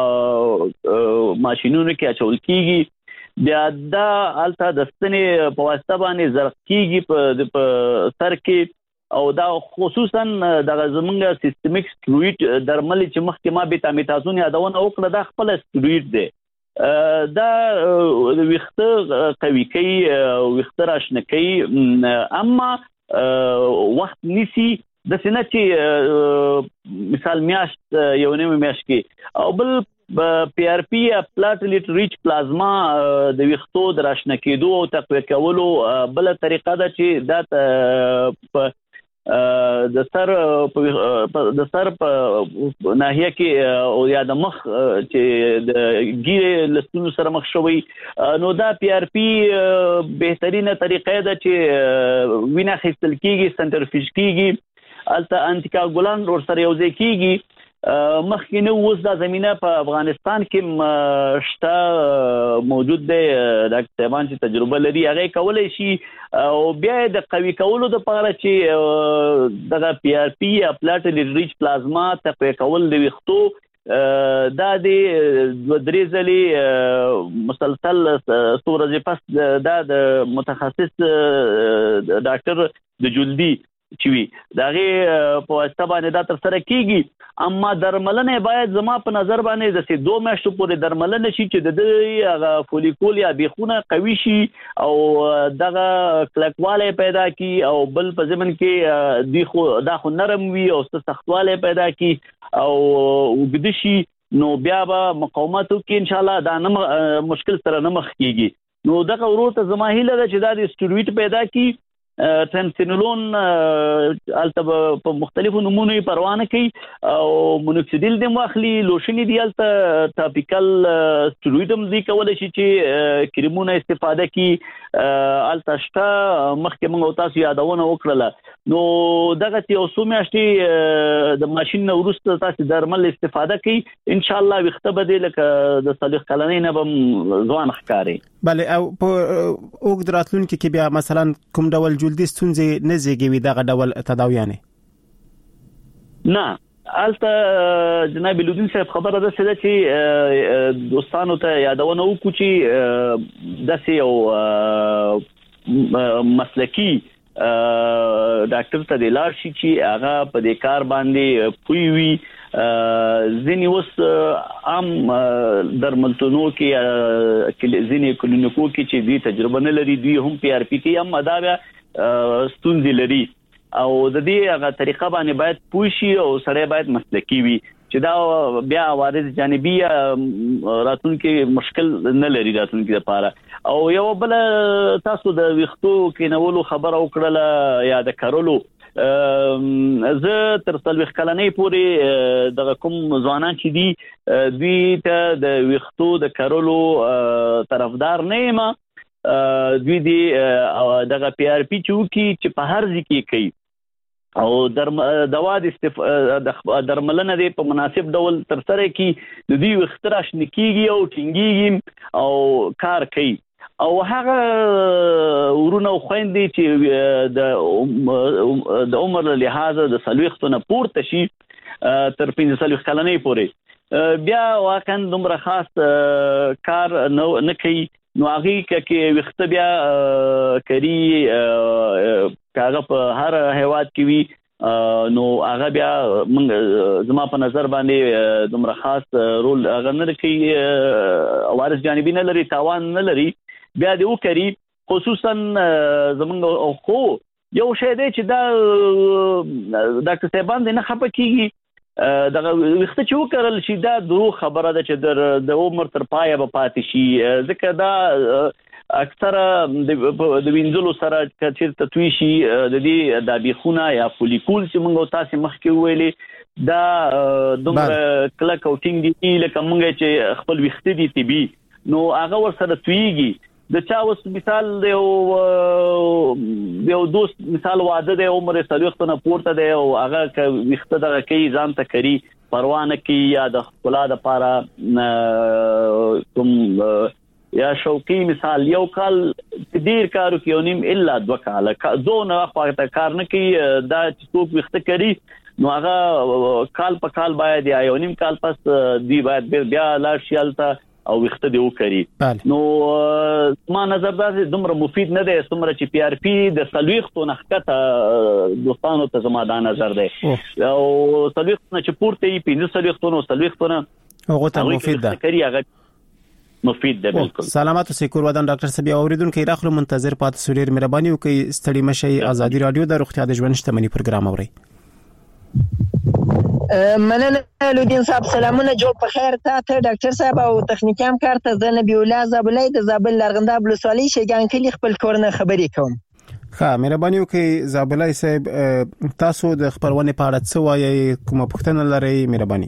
ماشينونو کې اچول کیږي بیا دا الته د ستنې په واسطه باندې زرق کیږي په سر کې او دا خصوصا د زمونږ سیستمیک سټروید درمل چې مخکې ما بیتامیتازون یادونه وکړه دا خپل سټروید دی. دا وخته قوي کوي وخته راشنه کوي اما وخت نسی د سینه چې مثال میاشت یو نیم میاشت کې او بل پی آر پی پلاټلیټ ریچ پلازما د ویختو د راشنه کېدو او تقویه کولو بل طریقه ده چې دا د سر د سر په ناحیه کې او یا د مخ چې د ګیره لستونو سره مخ شوی نو دا پی آر پی بهترینه طریقه ده چې وینا خېستل کیږي سنټرفیوژ کیږي الته انټیکاګولان ور سره یو ځای کیږي. مخکې نو اوس دا زمينه په افغانستان کې شته موجود دی ډاکټر صاحبان چې تجربه لري هغه کولای شي او بیا د قوي کولو د لپاره چې دغه پی آر پی یا پلاټلیټ ریچ پلازما ته کول د وختو دا د درې ځلې مسلسل ستورځ پس دا د متخصص ډاکټر د جلدی چې وي داغه په واسطه باندې دا تر سره کیږي. اما درملنه باید زما په نظر باندې د سې دوه میاشتو پورې درملنه شي چې د دې هغه فولیکول یا بیخونه قوي شي او دغه کلکواله پیدا کی او بل په ځمن کې دی خو دا خو نرم وي او سختواله پیدا کی او وګد شي نو بیا به مقاومت وکړي ان شاء الله دا نه مشکل سره نه مخ کیږي. نو دغه ورته زما هیله ده چې دا د سټروید پیدا کی ټرمسینولون الته په مختلفو نمونه پروانه کوي او مونوکسیډیل د واخلي لوشن دی الته ټاپیکل سټرویډم دی کولای شي چې کریمونه استفاده کی الته شته مخکې موږ تاسو یادونه وکړه. نو دغه یو څو میاشتې د ماشين ورسته تاسو درمل استفاده کوي ان شاء الله وخته بدیل ک د صالح کلنۍ نه بم ځوان ښکاری. بله او په اوګ دراتلونکو کې بیا مثلا کوم ډول جلدی ستونزې نه زیږوي دغه ډول تداویانه؟ نه الته جناب لودین صاحب خبره ده چې دوستانو ته یادونه وکړو چې د سیو مسلکی ډاکټر ته د لار شي چې هغه په دې کار باندې پوي وي. ځینې اوس عام درملتونو کې ځینې کلینیکو کې چې دوی تجربه نه لري دوی هم پی آر پی کې هم دا بیا ستونزې لري او د دې هغه طریقه باندې باید پوه شي او سره باید مسلکی وي چې دا بیا عوارض جانبي راتلونکي مشکل نه لري راتلونکي لپاره. او یو بل تاسو د ویختو کینولو خبر او کړل یا د کارولو زه تر څلوېښت کلنۍ پورې د کوم ځوانان چې دي دوی ته د ویختو د کارولو طرفدار نه یم. دوی دی دغه پی آر پی چوکي چې په هر ځای کې کوي او درم دوا د استف درملنه دی په مناسب ډول تر سره کی د دوی وختراش نکیږي او ټینګيږي او کار کوي او هغه ورونه خويندې چې د د عمر له لحاظه د سلوختونه پورته شي تر پنځه سلوخ کلنۍ پورې بیا واقعا دومره خاص کار نه کوي. نو هغه کې وخت بیا کری کاغه په هر هیواد کې وی نو هغه بیا موږ زما په نظر باندې دومره خاص رول هغه نه کوي وارث جانبي نه لري تاوان نه لري بیا دی وکړي. خصوصا زمونږ خو یو شی دی چې دا ډاکټر صاحبان نه خپه کیږي دغه وخت چې وکړل شي دا درو خبره ده چې د عمر تر پایه به پاتې شي ځکه دا اکثره د وینځلو سره چې تطوی شي د دې د بیخونه یا فولیکول چې موږ تاسو مخکې ویلې دا دومره کلک او ټینګ دي لکه موږ چې خپل وخت دي تبي نو هغه ور سره تویږي. د چا اوس مثال دی او یو دوست مثال واده دی عمر سلوختونه پورته دی او هغه وخت دغه کوي ځان ته کوي پروا نه کوي یا د خپل د پاره کوم یا شوقي مثال یو کال ډیر کارو کوي نیم الا دوه کال زونه وخت کار نه کوي دا چې څوک وخت کوي نو هغه کال په کال باید یا یو نیم کال پس دی باید بیا لاړ شي الته او وخت دی وکړي. نو ما نظر دا دومره مفید نه دی څومره چې پی آر پی د سلوختو نخکته دوستانو ته زما دا نظر دی او سلوختونه چې پورته یې پنځه سلوختونه سلوختونه هغه ته مفید ده کوي هغه مفید ده بالکل. سلامات اوسئ کورودان ډاکټر صاحب اوریدونکو راخلو منتظر پات سوریر مهرباني وکي ستړي مشي ازادي رادیو د روغتیا د ژوند شتمنۍ پروګرام اوري. مننه لودین صاحب سلامونه جوړ په خیر ته ډاکټر صاحب او تخنیکی همکار ته زه نبی الله زابلای د زابل لرغنداب ولسوالۍ شګان کلی خپل کورنه خبرې کوم. ښه مهرباني وکي زابلای صاحب تاسو د خبرونه په اړه څه وایي کومه پوښتنه لرئ مهرباني.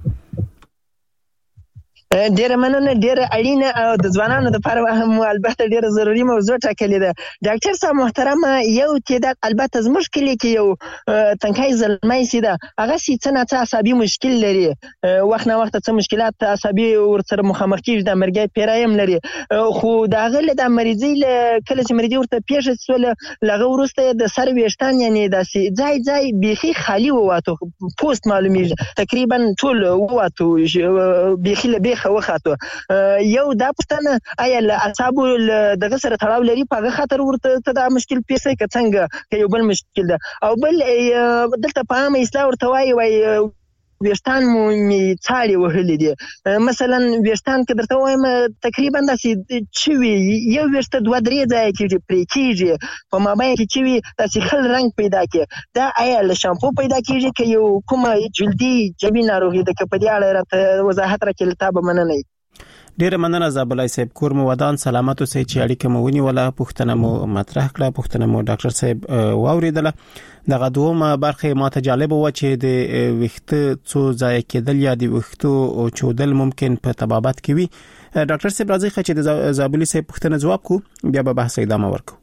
ډیره مننه ډیره اړینه او د ځوانانو لپاره هم البته ډیره ضروري موضوع ټاکلې ده. ډاکټر صاحب محترم یو تعداد البته زموږ کلی کې یو تنکای زلمای سي ده هغه سي څنګه عصبي مشکل لري وخت نه وخت څه مشکلات عصبي ورسره مخامخ کیږي د مرګي پیرایم لري خو دا غل د مریضي کله چې مریضي ورته پیښ شول لغه ورسته د سر ویشتان یعنی د ځای ځای بيخي خالی وواته پوسټ معلومیږي تقریبا ټول وواته بيخي له وخاته یو دا پښتنه آیا له اعصابو دغه سره تړاو لري په خاطر ورته دا مشکل پیسې که څنګه یو بل مشکل ده او بل دلته په عامه اصلاح ورته وایي وایي ویشتان مو می څاړي وهلي دي مثلا ویشتان کې درته وایم تقریبا داسې چې یو ویشته دوه درې ځای کې پرې کېږي په مابین کې چې وي داسې خل رنګ پیدا کړي دا آیا له شامپو پیدا کېږي که یو کومه جلدي جبي ناروغي ده که په دې اړه راته وضاحت راکړي له تا به مننه وي. ډیره مننه زابلای صاحب کور مو ودان سلامت اوسئ چې اړیکه مو ونیوله پوښتنه مو مطرح کړه پوښتنه مو ډاکټر صاحب واوریدله دغه دومره برخه ماته جالب و چې د وخت څو ځای کېدل یا د وختو چودل ممکن په تبابت کې وي. ډاکټر صاحب راځي چې د زابلی صاحب پوښتنه جواب کو بیا به بحث ادامه ورکو.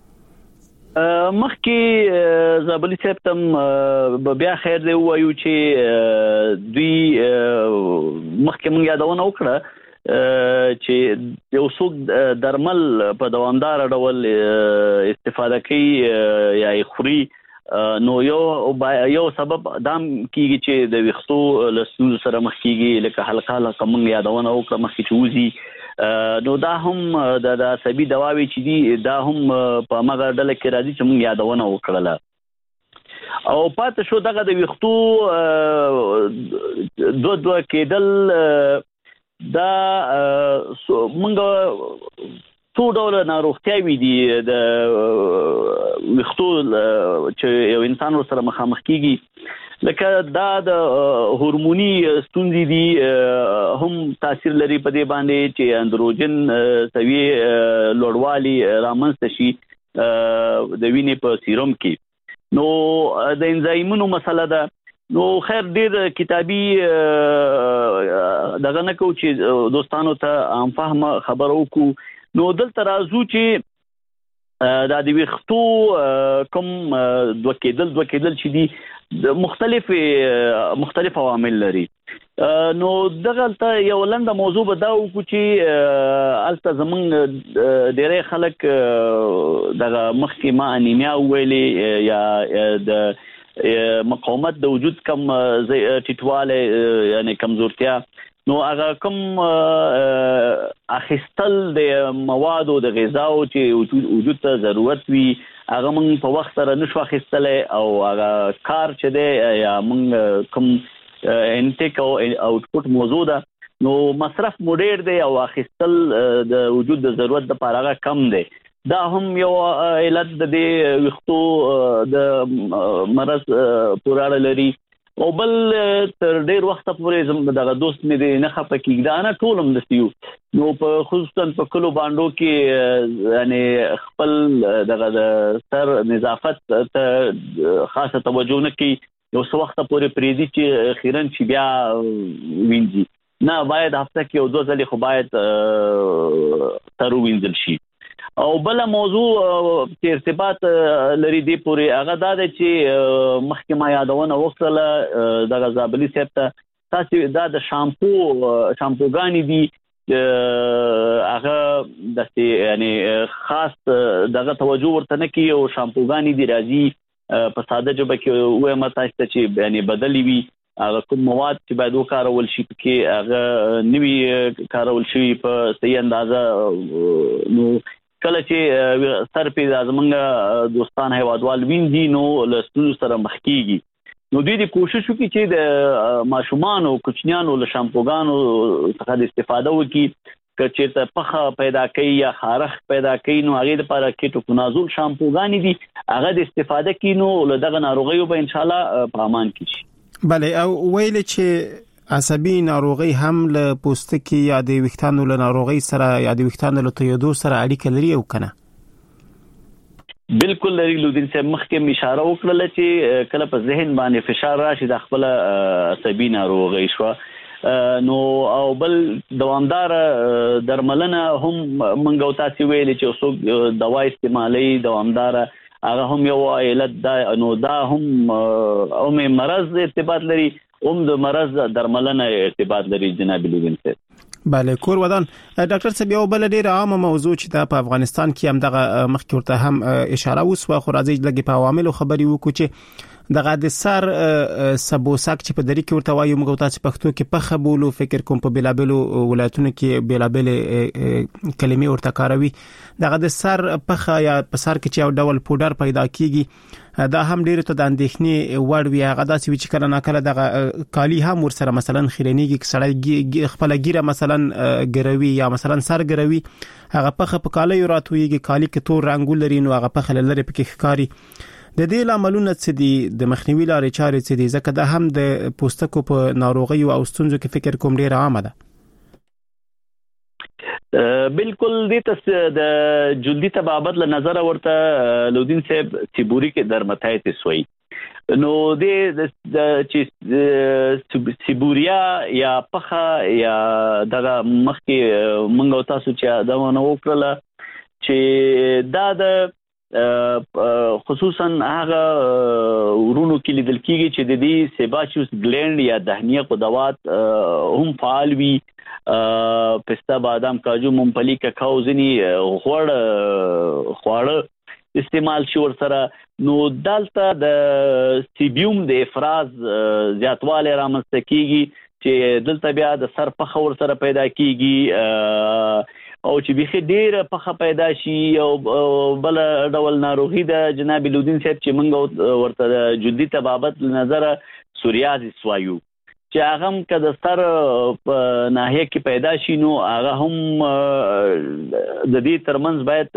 مخکې زابلی صاحب تم بیا خیر دی وایو چې دوی مخکې مونږ یادونه وکړه چې یو څوک درمل په دوامدار ډول استفاده کوي یا خوري نو یو یو سبب دام کیږي چې د وختو لسول سره مخ کیږي لکه حلقه لکه مونږ یادونه وکړه مخکې چې وزي نو دا هم د عصبي دواوي چې دي دا هم په مغه ډله کې راځي چې مونږ یادونه وکړه او پاتې شو دغه د وختو دوه دوه کېدل دا مونږ څو ډول ناروغتیاوي دي د وختو چې یو انسان سره مخامخ کیږي لکه دا د هورموني ستونزې دي هم تاثیر لري په دې باندې چې اندروجن سوي لوړوالي رامنځته شي د وینې په سیروم کې. نو د انزایمونو مسله ده. نو خیر ډېر کتابي دغه نه کوو چې دوستانو ته عام فهمه خبر وکړو. نو دلته راځو چې دا د ویښتو کوم دوه کېدل دوه کېدل چې دي مختلف مختلف عوامل لري. نو دغه یو لنډه موضوع به دا وکړو چې الته زمونږ ډېری خلک دغه مخکې ما انیمیا وویلې یا د مقاومت د وجود کم ټیټوالی یعنی کمزورتیا، نو هغه کوم اخیستل د موادو د غذاو چې وجود ته ضرورت وي هغه موږ په وخت سره نشو اخیستلی او هغه کار چې دی یا موږ کوم انټیک او اوټپوټ موضوع ده نو مصرف مو ډېر دی او اخیستل د وجود د ضرورت لپاره هغه کم دی. دا هم یو علت د دې ویښتو د مرض پورې اړه لري. او بل تر ډېر وخته پورې زموږ دغه دوست مې دی نه خفه کېږي، دا نه ټول هم داسې یو. نو په خصوصا په کلو بانډو کې یعنې خپل دغه د سر نظافت ته خاصه توجه نه کوي، یو څه وخته پورې پرېږدي چې اخیراً چې بیا وینځي. نه، باید هفته کې یو دوه ځلې خو باید تر ووینځل شي. او بله موضوع چې ارتباط لري دې پورې هغه دا ده چې مخکې ما یادونه وکړله دغه زابلي صاحب ته، تاسې دا د شامپو شامپوګانې دي هغه داسې یعنې خاص دغه توجه ورته نه کوي او شامپوګانې دي راځي په ساده ژبه کې ووایم تاسو ته چې یعنې بدلې وي هغه کوم مواد چې باید وکارول شي پکې هغه نوي کارول شوي په صحیح اندازه. نو کله چې سر په زمونږ دوستان هیوادوال وینځي نو له ستونزو سره مخ کېږي. نو دوی دې کوشش وکړي چې د ماشومانو کوچنیانو له شامپوګانو څخه د استفاده وکړي. که چېرته پخه پیدا کوي یا خارښ پیدا کوي نو هغې دپاره کیټوکونازول شامپوګانې دي هغه د استفاده کړي نو له دغه ناروغیو به انشاءالله په امان کې شي. بله، او ویلې چې عصبي ناروغي هم له پوستکي یا د ویښتانو له ناروغي سره یا د ویښتانو له تویدو سره اړیکه لري او کنه؟ بالکل لري. لودین صاحب مخکې اشاره وکړله چې کله په ذهن باندې فشار راشي د خپل عصبي ناروغي شوه نو او بل دوامدار درملنه هم منګ او تاسو ویلې چې څوک دوا استعمالي دوامدار هغه هم یو علت ده. نو دا هم هم مرض ارتباط لري، هم د مرض درملنه ارتباط لري جناب لودین صاحب. بله، کور ودان ډاکټر صاحب یو بل ډیره عامه موضوع چې دا په افغانستان کې هم دغه مخکې ورته هم اشاره وسوه، خو راځي لږ په عواملو خبرې وکړو چې دغه د سر سبوسک چې په دری کې ورته وایو موږ تاسو پښتو کې پخه بولو، فکر کوم په بلابلو ولایتونو کې بلابل کلمې ورته کاروي. دغه د سر پخه یا په سر کې چې یو ډول پودر پیدا کیږي دا هم ډیره ته د اندېښنې وړ وي. هغه داسې وي چې کله ناکله دغه کالی هم ورسره مثلا خیرنیږي، سړی خپل ګیره مثلا ګروي یا مثلا سر ګروي، هغه پخه په کالی راتويږي، کالی کې تور رنگ لري نو هغه پخه لری پکې ښکاری. د دې لاملونه څه دي؟ د مخنیوي لارې چارې څه دي؟ ځکه دا هم د پوستکو په ناروغي او ستونزو کې فکر کوم ډیر عامه ده. بالکل دې ته د جلدی تبابت له نظر ورته لودین صاحب سیبوري کې درماتایتس وایي. نو دې چې سیبوریا یا پخه یا دغه مخکې منګو تاسو چې دا ونه وکړله چې دا د خصوصا هغه ورونو کې لیدل کېږي چې د دې سیباشیوس ګلینډ یا دهنیه قدوات هم فعال وي. پسته، بادام، کاجو، ممپلی، کاکاو ځینې غوړ خواړه استعمال شي ورسره. نو دلته د سیبیوم د افراز زیاتوالی رامنځته کېږي چې دلته بیا د سر پخه ورسره پیدا کېږي او چې بیخي ډېره پخه پیدا شي. او بل ډول ناروغي د جناب لودین صاحب چې موږ ورته د جدي طبابت له نظره سوریازیس وایو چې هغه هم که د سر په ناحیه کې پیدا شي نو هغه هم د دې ترمنځ باید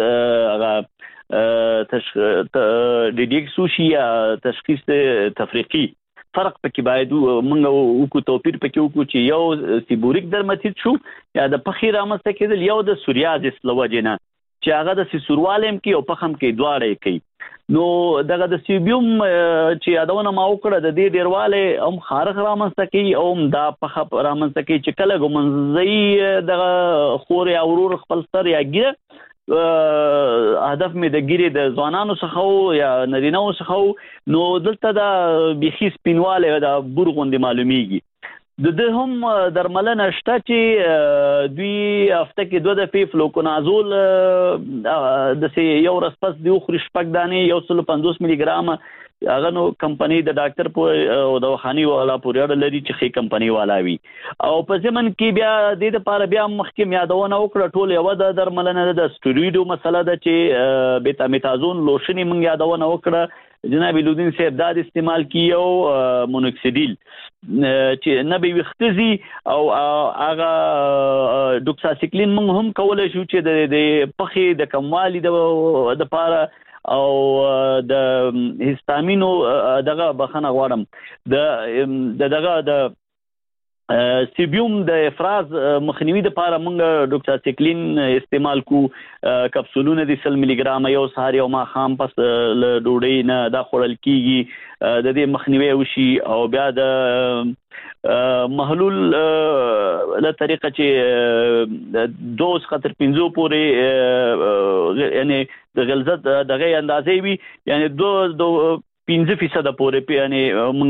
هغه ډیډیکس وشي یا تشخیص تفریقي فرق پکې باید موږ وکړو توپیر پکې وکړو چې یو سیبوریک درماتیت شو یا د پخې رامنځته کېدل یو د سوریازیس له وجې نه چې هغه د سوروالم کې او پخم کې دواړه کوي. نو دغه د سیبیوم چې یادونه ما وکړه د دې ډیرواله هم خارخ رامنځته کوي او هم دا پخه رامنځته کوي چې کله ګمنځي دغه خور یا ورور خپل سر یا ګیره هدف می د ګیره د ځوانانو څخه یا نرینه‌و څخه نو دلته د بيخي سپینواله د بورغوندې معلومیږي. د دې هم درملنه شته چې دوی هفته کې دوه دفعې فلوکونازول د یو ورځ پس د خوري شپږ دانې یو سل پنځوس ملي ګرام هغه نو کمپنی د ډاکټر په او د وخانی والا پورې اړه لري چې خې کمپنی والا وي او په ځمن کې بیا د دې لپاره بیا مخکې یادونه وکړه ټول یو د درملنه د سټیرویډو مسله ده چې بیتامیتازون لوشنی مونږ یادونه وکړه جناب لودین صاحب دا استعمال کیو مونوکسیډیل چې نه به وختزي او هغه ډوکساسیکلین مونږ هم کولای شو چې د پخې د کموالي د د لپاره او د هیستامینو دغه بخنه غواړم د دغه د سیبیوم د افراز مخنیوي د لپاره موږ ډوکساسیکلین استعمال کو کپسولونه د سل ملي ګرام یو سهار یو ماښام پس له ډوډۍ نه دا خوړل کیږي د دې مخنیوي وشي او بیا د محلول له طریقه چې دوز خطر پنځو پورې یعنی د غلظت دغه اندازې وي یعنی دوز دو پنځه فیصد پورې یعنی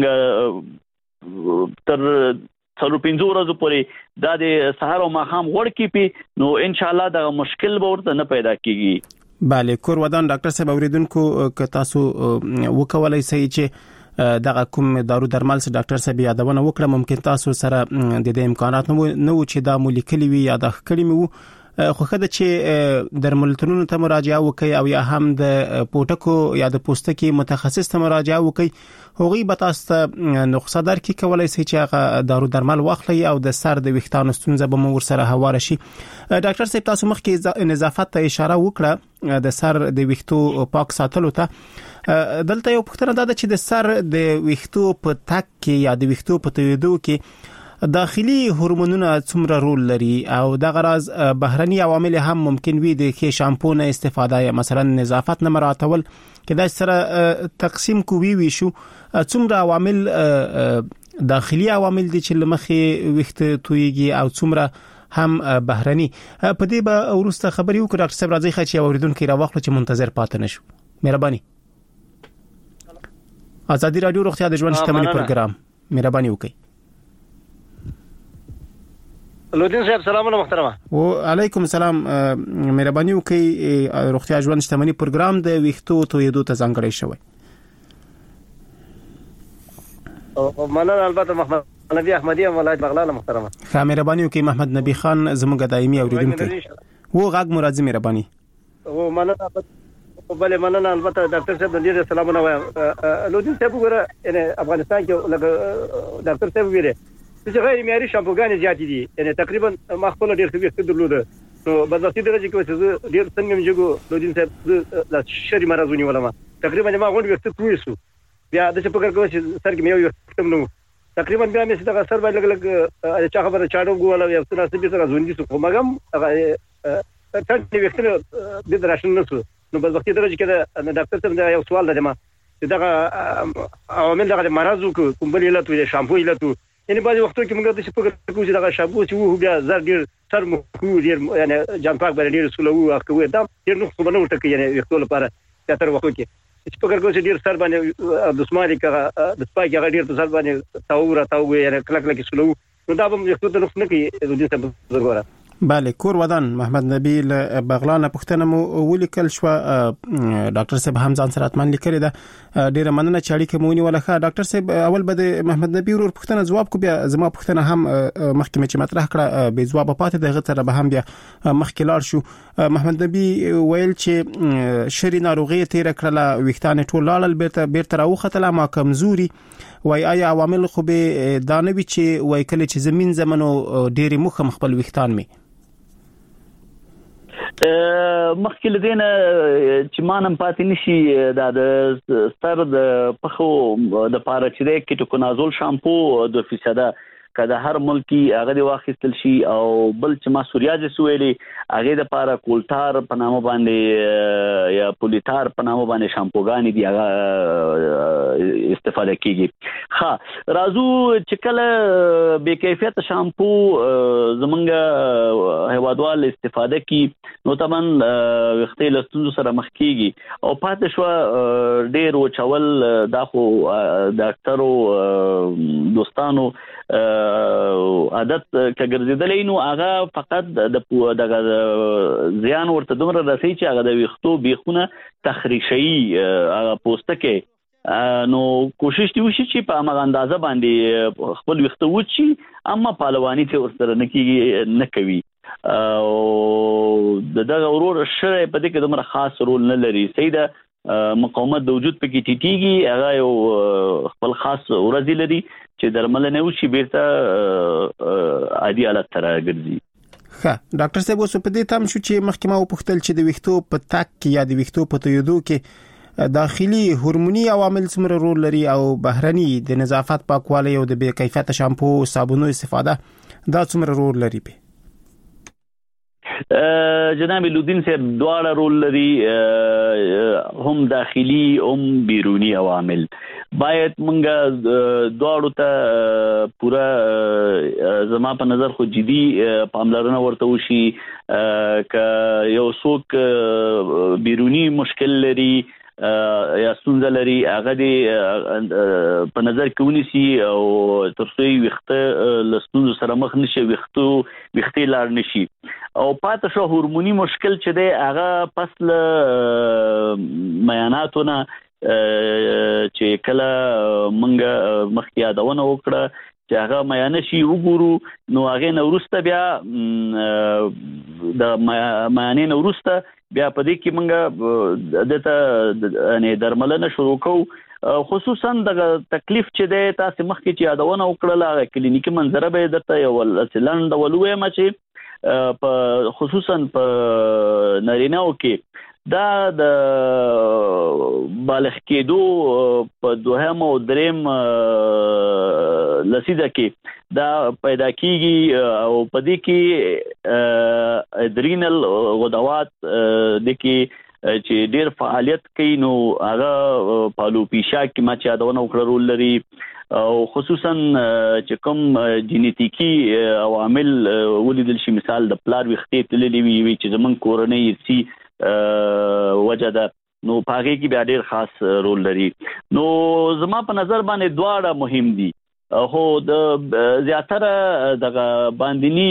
موږ تر څلور پنځه ورځې پورې دا د سهار او ماښام غوړ کی پی نو ان شاء الله دا مشکل به ورته نه پیدا کیږي. bale کور ودان ډاکټر صاحب اوریدونکو ک تاسو وکولای سئ چې دغه کوم دارو درمل سره ډاکټر صاحب یادونه وکړه ممکن تاسو سره د دې امکانات نو چې دا مولیکولي وي یا د خکړی مو خو خدای چې درملتونونو ته مراجعه وکړي او یا هم د پوټکو یا د پوستکي متخصص ته مراجعه وکړي هغوی به تاسو ته نقصه درکړي کولای شي چې هغه دارو درمل واخلي او د سر د ویښتانو ستونزه به مو ورسره هواره شي. ډاکټر صاحب تاسو مخکې نظافت ته اشاره وکړه د سر د ویښتو پاک ساتلو ته دلته یو پوښتنه ده چې د سر د ویښتو په تک کې یا د ویښتو په تویدو کې داخلي هورمونونه څومره رول لري او د غراز بهرني عوامل هم ممکن وي د کې شامپو نه استفاده یا مثلا نظافت نه مراتول کدا سره تقسیم کوي وي شو څومره عوامل داخلي عوامل دي چې لمخې وخت تويږي او څومره هم بهرني په دې به ورسته خبري وکړه ډاکټر صاحب راځي چې اوریدونکو راوخلو چې منتظر پاتې نشو. مهرباني. ازادي رادیو روغتیا د ژوند شتمنۍ پروګرام مهرباني وکړئ. لودین صاحب سلام محترمه. و علیکم السلام. مهرباني وکړئ روغتیا ژوند شتمنۍ پروګرام د ویښتو تویدو ته ځانګړی شوی. او مننه البته محمد نبی احمدی ولایت بغلان محترمه. ښه مهرباني وکړئ محمد نبی خان زموږ دایمي اوریدونکو و غږ مراد مهرباني. او مننه بل مننه البته ډاکټر صاحب د دې سلامونه وایم. لودین صاحب وګوره یعنی افغانستان کې لکه ډاکټر صاحب ویره چې غیر معیاري شامپوګانې زیات دي یعنی تقریبا ما خپل ډیر څه وخت درلوده نو بځاتي درجه کې چې ډیر څنګه مجګو لودین صاحب د شری مرزونی ولما تقریبا ما غوډ وخت کوی سو بیا د څه فکر کوم چې سر کې مې یو وخت نو تقریبا بیا مې څه سر باندې لګ لګ چې خبره چاډو ګوله یو څه ناسبي سره ځونډي سو کومګم هغه څنګه وخت د دراشن نو نو بځاتي درجه کې د ډاکټر صاحب دا یو سوال ده ما دا عوامل دغه مرزو کوم بل علت وي شامپو علت یعنی بعضی وختو کې موږ د څه فکر کوو چې دا شامپو چې وو بیا زر ډیر سر مو کو ډیر یعنی جان پاک باندې ډیر سلو او دا ډیر نو خو بنو ټکی یعنی وختو لپاره تر وختو کې چې فکر کوو چې ډیر سر باندې د سماري کغه د سپاګ هغه ډیر سر باندې تاور تاو یعنی کله کله کې سلو نو دا به وختو ته نو کې د دې څه ضرورت. bale کور ودان محمد نبیل بغلان پښتنه مو ولیکل شو ډاکټر صاحب هم ځان سره اتمن لیکل دا ډیره مننه چې اړیکه مونږ ولخه ډاکټر صاحب اول به محمد نبی ورور پښتنه جواب کو بیا زما پښتنه هم محکمه چې مطرح کړه به جواب پاتې دغه تر به هم بیا مخکلار شو. محمد نبی ویل چې شری ناروغي تیر کړله وختانه ټول لاړل بیرته بیرته راوختله ما کمزوري وای آیا عوامل خو به دانوي چې وای کله چې زمين زمنو ډيري مخ خپل وختان می مخکې لدينا چې مانم پاتې نشي دا د ستر د پخو د پاره چې د کیټوکونازول شامپو د فیصده کله هر ملکی هغه د واخیستل شي او بل چې ما سوریاجس ویلي هغه د پاره کولټار په نامه باندې یا پولیټار په نامه باندې شامپوګانی دی هغه استفاده کیږي ها رازو چې کله بے کیفیت شامپو زمونږ هوادوال استفاده کی نو تمن وختي لستون سره مخ کیږي او پاتې شو ډیر وچول دا خو ډاکټرو دوستانو عادت کګرځیدلې نو هغه فقط د دغه زیان ورته دومره رسي چې هغه د ویختو بیخونه تخریشي هغه پوسټکه نو کوشش دی وشي چې په هغه اندازه باندې خپل ویختو وچی اما پهلوانی ته ورسره نکي نه کوي او دغه ورور شری په دې کې دومره خاص رول نه لري سیده مقاومت د وجود په کې ټیټیږي هغه یو خپل خاص ورځ لري چې درمل نه وشي بیرته عادي حالت تر ګرځي ښه ډاکټر صاحب اوس په دې تام شو چې مخکې ما وپوښتل چې د ویښتو په تاک کې یا د ویښتو په تویدو کې داخلي هورموني عوامل څومره رول لري او بهرني د نظافت پاکوالی او د بې کیفیت شامپو صابونو استفاده دا څومره رول لري په جناب لودین صاحب دواړه رول لري هم داخلي هم بیرونی عوامل باید مونږه دواړو ته پورا زما په نظر خو جدي پاملرنه ورته وشي ک یو څوک بیرونی مشکل لري یا ستونزه لري هغه دی په نظر کې ونیسي او ترڅو وخته لستونزو سره مخ نشي وختو وختي لار نشي او پاتې شو هورموني مشکل چې دی هغه فصل میاناتونه چې کله منګه مخکې یادونه وکړه چې هغه میانه شي وګورو نو هغه نورسته بیا د میانه نورسته بیا په دې کې منګه دته نه درملنه شروع کوو خصوصا د تکلیف چې د تاسو مخکې چې یادونه وکړه هغه کلینیکي منظره به درته یو لند ولوي ما چې په خصوصا په نارینه‌و کې دا د بالغ کېدو په دوهم او دریم لسیده کې دا پیدا کیږي او په دې کې ادرینل غدوات د کې چې ډیر فعالیت کوي نو هغه پالوپیشا کې ما چې یادونه وکړه رول لري او خصوصا چې کوم جینیټیکی عوامل ولیدل شي مثال د پلار وختې تللی وي چې زمون کورنۍ سي وجه ده نو پاګه کې بیا ډیر خاص رول لري نو زما په نظر باندې دواړه مهم دي هو د زیاتره دغه باندنی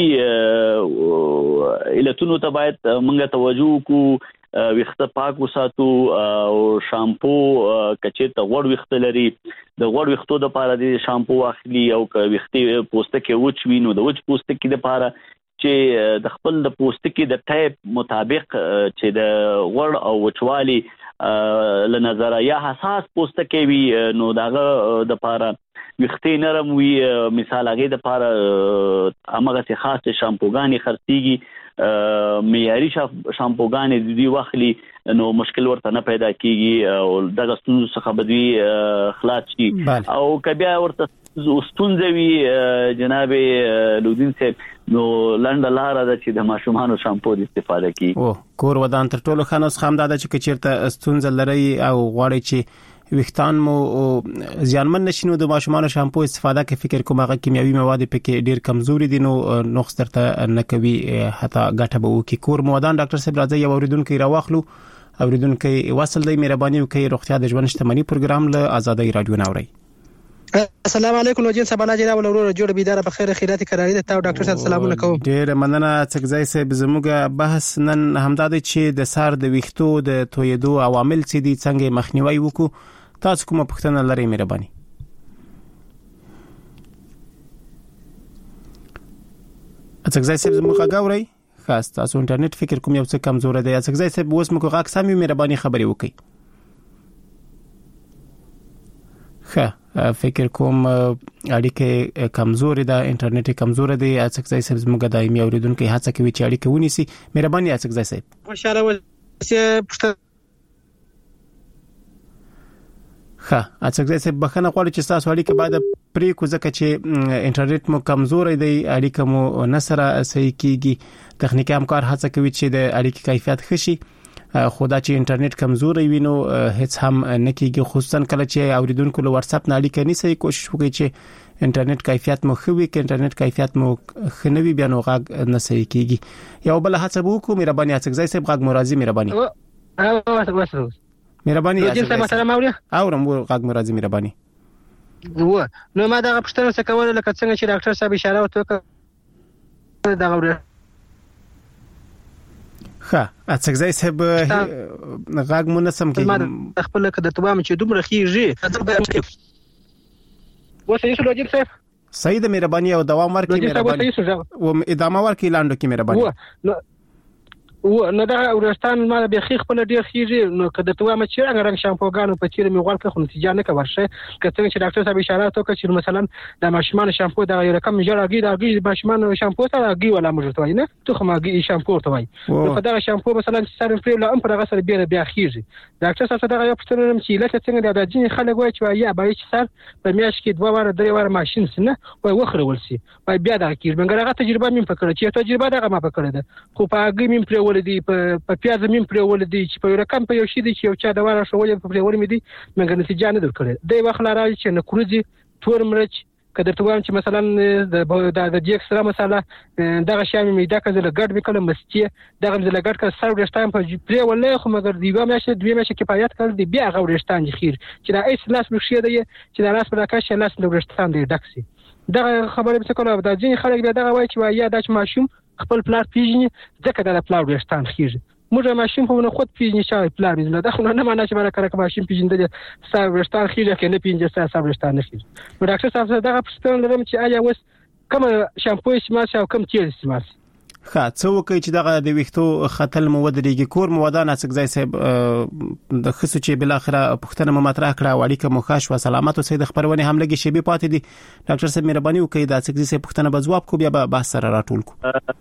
علتونو ته باید موږ توجه کو وخته پاک وساتو او شامپو کچې ته غوړ وخته لري د غوړ وختو د پاره د شامپو اخلي او وخته پوسټکي وچوي نو د وچ پوسټکي د پاره چې د خپل د پوسټکي د ټایپ مطابق چې د غوړ او وچوالي ل نظر یا حساس پوسټکي وي نو داغه د پاره وختې نرم وي مثال هغه د پاره امغه څه خاص شامپوګانی خرڅيږي معیاري شامپوګانی د دې واخلي نو مشکل ورته نه پیدا کیږي او دغه ستونزو څخه بدوي خلاص شي او کبیا ورته ستونزوي جناب لودین صاحب نو لنډ لار ده چې د ماشومانو شامپو د استفاده کی او کور ودان تر ټولو خانوس خام ده چې کچیرته ستونزه لري او غواړي چې وختان مو زیانمن نشینو د ماشومانو شامپو استفاده کې فکر کوم هغه کیمیاوي مواد پکې ډیر کمزوري دي نو نقص درته نه کوي حتی ګټه به وکي کور مودان ډاکټر صاحب راځي یو اوریدونکو راوخلو اوریدونکو وصل دی مهرباني وکي روغتیا د ژوند شتمنۍ پروګرام له آزادۍ رادیو ناوړي السلام علیکم وجین سبانا جناب ولور جوړ بيدار بخیر خیرات قراری ده تاسو ډاکټر صاحب سلامونه کوم ډیر مننه څنګه صاحب زموږه بحث نن همداد چې د سار د ویختو د تویدو عوامل څه دي څنګه مخنیوي وکړو تاسو کومه پوښتنه لرئ مهرباني څنګه صاحب زموږه غاوري خاص تاسو انټرنیټ فکر کوم یو څه کمزور دی څنګه صاحب اوس موږ غاک سمې مهرباني خبري وکړئ ښه فکر کوم اړیکه کمزوري ده انټرنیټ کمزوري دی اڅکزای صاحب زموږ دایمي اوریدونکو هڅه کوي چې اړیکه ونیسي مهرباني اڅکزای صاحب خوشاله ولسی ښه اڅکزای صاحب بخنه غواړي چې تاسو اړیکه بعد پرې کو ځکه چې انټرنیټ مو کمزوري دی اړیکه مو نه سره صحیح کیږي تخنیکی همکار هڅه کوي چې د اړیکې کیفیت ښه شي خدا چې انټرنیټ کمزوري وي نو هیڅ هم نه کیږي خصوصا کله چې اوریدونکو له واتس اپ نه اړیکه نیسي کوشش وکړي چې انټرنیټ کیفیت مو ښه وي کې انټرنیټ کیفیت مو ښه نه وي بیا نو غږ نه صحیح کیږي یو بل هڅه وکړو مهرباني اڅکزای صاحب غږ مرضی مهرباني مهرباني اڅکزای صاحب اورم غږ مرضی مهرباني و نو ما دا پښتنه څه کول لکه څنګه چې ډاکټر صاحب اشاره وکړه دا غوړه ښه اڅکزای صاحب غږ مو نسم کې خپل کده تمام چې دومره خيږي وسه یې لوجین صاحب صحیح د مهرباني او دوام ورکړئ مهرباني او ادامه ورکړئ لاندو کې مهرباني و نو دا ورستان ما به خي خپل ډیر خيږي نو کده ته ما چې رنګ رنګ شامپوګانو په چیرې می غوړ خو نتیجه نه کوي کته چې ډاکټر صاحب اشاره وکړه چې مثلا د ماشومان شامپو دا یو رقم جوړاږي دا د ماشومان شامپو ته راګي ولا موږ ته نه ته خو ماګي شامپو ته وای نو په دا شامپو مثلا سره پرې لا ام پر غسر بیا بیا خيږي ډاکټر صاحب دا یو پښتنه چې لکه څنګه د ځینې خلک وای چې یا به چې سر په میاش کې دوه واره درې واره ماشين سنه وای وخرول سي وای بیا دا کې منګره تجربه مې پکړه چې تجربه دا ما پکړه ده خو په اګي مې پرې ولدي په په پیاز مې پرې ولدي چې په رقم په یو شي دي چې یو چا دا واره شوولې په پرې ورمې دي منګه نتیجه نه درکړي دی وخت لا راځي چې نکروزي تور مرچ کله ته وایم چې مثلا د د جیک سره مثلا دغه شی مې دا کله ګډ وکړم مستی دغه مزله ګډ کړ سر ورشتان په پرې ولې خو مګر دی وایم چې دوی مې کفایت کړ دی بیا غوړشتان خیر چې دا ایس لاس مخشه دی چې دا لاس په راکاشه لاس ورشتان دی ډکسي دا خبره به څه کوله دا ځین خلک بیا دغه وای چې یا د ماشوم خپل پلار پیژني ځکه دا پلار ورشتان خیر موږ ماشین په خود پیژنې شای پلان نه دا خو نه معنی چې مړه کړه ماشین پیژندل سر ورشتان خېله کې نه پیژنې سر ورشتان نه خېل نو ډاکټر صاحب دا پښتون لرم چې آیا وس کوم شامپو استعمال شاو کوم تیل استعمال ښه څه وکړي چې دغه د ویښتو خطل مو ودرېږي کور مو ودان اڅکزای صاحب د خصو چې بل اخره پښتنه مو مطرح کړه وړي کوم خاص و سلامت او سید خبرونه هم لګي شی به پاتې دي ډاکټر صاحب مهرباني وکړئ د اڅکزای صاحب پښتنه به جواب کو بیا به بحث سره راټول کو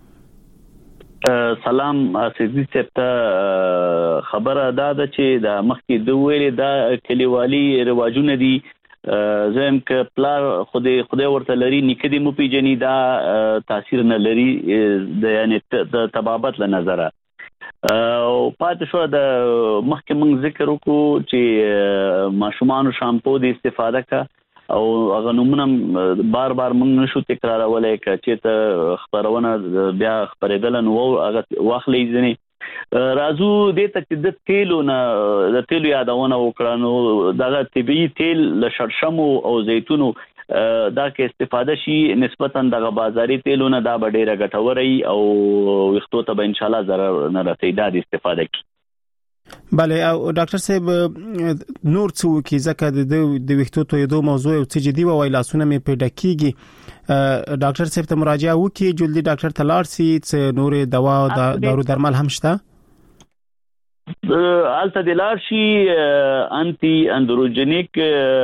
سلام سیدی صاحب خبره دا ده چې د مخکې د ویلې دا کلیوالي رواجونه دي زم ک پلار خدای خدای ورته لري نکدي مو پیجنې دا تاثیر نه لري د یعنی د تبابت له نظره او پاتې شو د مخکې موږ ذکر وکړو چې ماشومان شامپو د استفاده کا او هغه نمونه بار بار موږ نشو تکرارولای چې ته خبرونه بیا خبرېدل نو هغه واخلې ځنی رازو دې ته د تیلو نه د تیلو یادونه وکړه نو دا طبيعي تیل له شړشمو او زیتونو دا کې استفاده شي نسبتا د بازاري تیلو نه دا ډېره ګټوره او وختو ته به ان شاء الله ضرر نه رسي دا استفاده کی بله او ډاکټر صاحب نور څه وکي ځکه د د ویښتو تویدو موضوع او څه جدي وای لاسونه مې پیدا کیږي ډاکټر صاحب ته مراجعه وکي جلدی ډاکټر ته لاړ سي څه نور دوا او دارو درمل هم شته الته د لارشي انټي اندروجينیک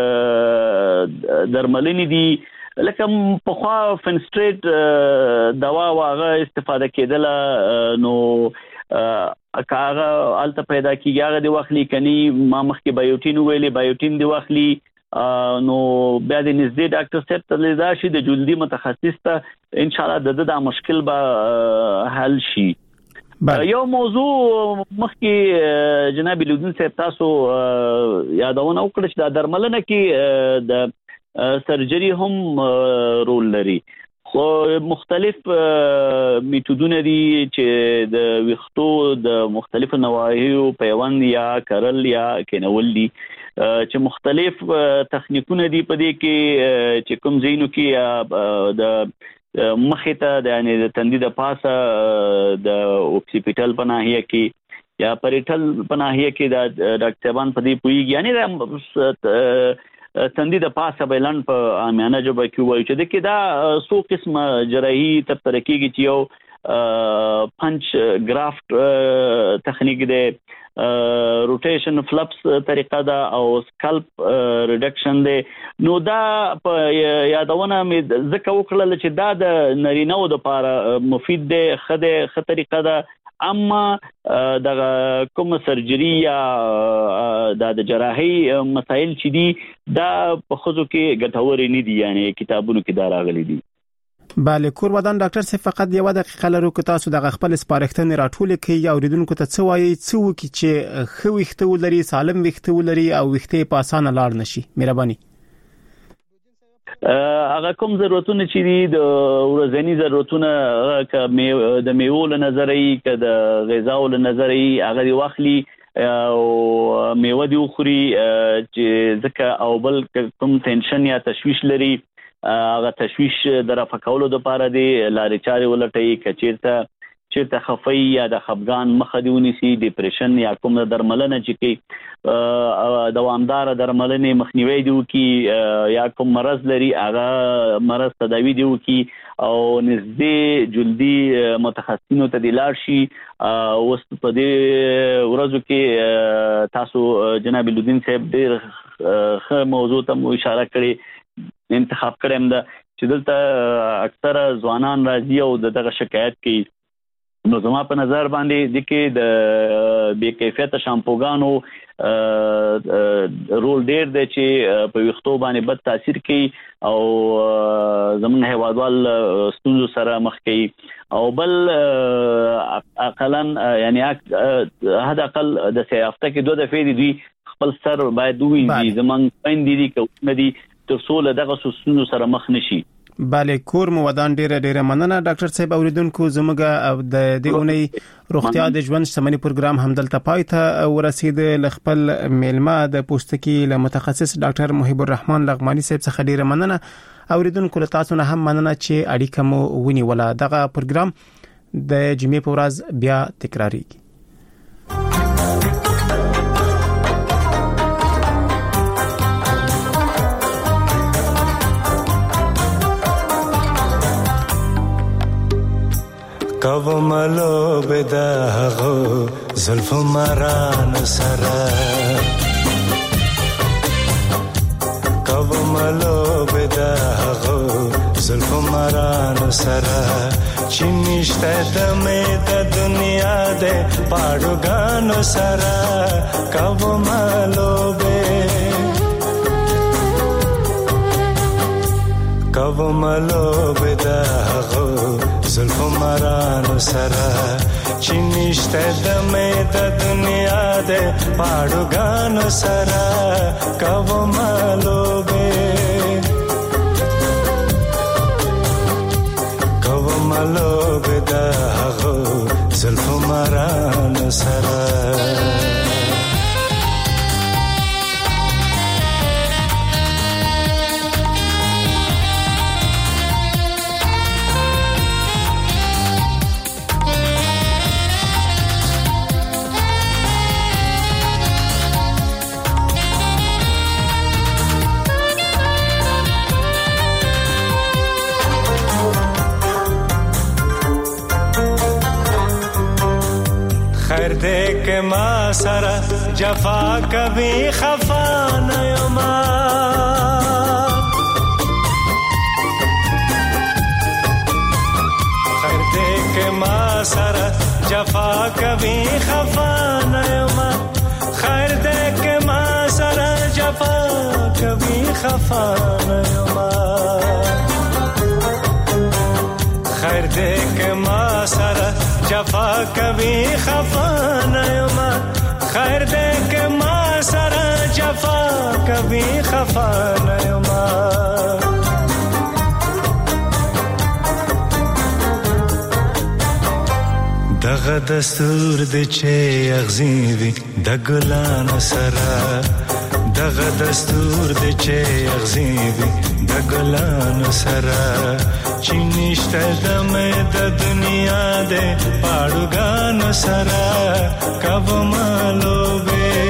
درملنې دي لکه په خوا فنستریټ دوا واغه استفاده کېدل نو کاغه الته پیدا کیږي هغه د وخت لیکنی ما مخکې بایوټین ویلې بایوټین د وخت لی نو بیا د نږدې ډاکټر صاحب ته لیدا شي د جلدی متخصص ته ان شاء الله د د مشکل به حل شي یو موضوع مخکې جناب لودین صاحب تاسو یادونه وکړه چې د درملنه کې د سرجری هم رول لري خو مختلف میتودونه دي چې د ویښتو د مختلفو نواحیو پیوند یا کرل یا کینول دي چې مختلف تخنیکونه دي په دې کې چې کوم زینو کې د مخې ته د یعنی د تندي د پاسه د اوکسیپیټل په ناحیه کې یا پریټل په ناحیه کې د ډاکټر صاحبان په دې پوهیږي یعنی د تندي د پاسه بیلن په عامیانه ژبه کې وایي چې د کې دا سو قسمه جراحي تر ترکیږي چې یو پنچ ګرافت تخنیک دی روټیشن فلپس طریقه ده او سکالپ ریډکشن ده نو دا په یادونه مې ځکه وکړل چې دا د نارینه و لپاره مفید ده خده خه طریقه ده اما د کوم سرجری یا د جراحي مسائل چې دي دا په خزو کې ګټور نه دي یعنی کتابونو کې دا راغلي دي. بله کور ودان ډاکټر صاحب فقط یو دقیقه لرو که تاسو د خپل سپارښتنې راټول کړئ او اوریدونکو ته څه وایي څه وکړي چې خو وخته ولري سالم وخته ولري او وخته په اسانه لاړ نشي. مهرباني. هغه کوم ضرورتونه چې دي د ورځنی ضرورتونه ک د میوو له نظرې ک د غذاو له نظرې هغه دی واخلي او میوه دی خوري چې ځکه او بل کوم ټینشن یا تشویش لري هغه تشویش د رفع کولو لپاره دی لارې چارې ولټي کچیرته چې خفای یا د خفګان مخه دی ونیسي ډیپریشن یا کوم درملنه چې کې دوامدار درملنه مخنیوي دی وکي یا کوم مرض لري هغه مرض تداوی دی وکي او نږدې جلدی متخصصینو ته دی لاړ شي. اوس په دې ورځو کې تاسو جناب لودین صاحب ډېر ښه موضوع ته اشاره کړې انتخاب کړم دا چې دلته اکثره ځوانان راځي او دغه شکایت کوي. نو زما په نظر باندې د کې د بې کیفیت شامپوګانو رول ډېر دی چې په ویښتو باندې بد تاثیر کوي او زموږ هیوادوال ستونزو سره مخ کوي او بل اقلا یعنی حد اقل د سه هفته کې دوه دفعې دي خپل سر باید وینځي زمونږ پاین دي کې دي تر څو له دغه ستونزو سره مخ نشي. بله کور مو ودان ډیره ډیره مننه ډاکټر صاحب. اوریدونکو زموږ د دې اونۍ روغتیا د ژوند شتمنۍ پروګرام همدلته پای ته ورسید. ل خپل میلمه د پوستکي له متخصص ډاکټر محب الرحمن لغمانی صاحب څخه ډیره مننه. اوریدونکو له تاسو نه هم مننه چې اړیکه مو ونیوله. دغه پروګرام د جمعې په ورځ بیا تکراریږي. کب ملو بدا غو زلف مران سرا کب ملو بدا غو زلف مران سرا چنشت دمه د دنیا دے پاڑو گانو سرا کب ملو بے کب ملو بدا غو زلف مران سرا چنشت دمه د دنیا دے پاڑو گانو سرا کب مالو بے کب مالو بے دا غو زلف مران سرا دیکھ ما سرا جفا کبھی خفا نیما خیر دیکھ ما سرا جفا کبھی خفا نیما خیر دیکھ ما سرا جفا کبھی خفا نیما خیر دیکھ ما سرا جفا کبھی خفا نیما خیر دیکھ ما سرا جفا کبھی خفا نیما دغه دستور د چې اغزی وی د ګلان سرا دغه دستور د چې اغزی وی د ګلان سرا چنشت دمه د دنیا دے پاڑو گانو سرا کب مالو بے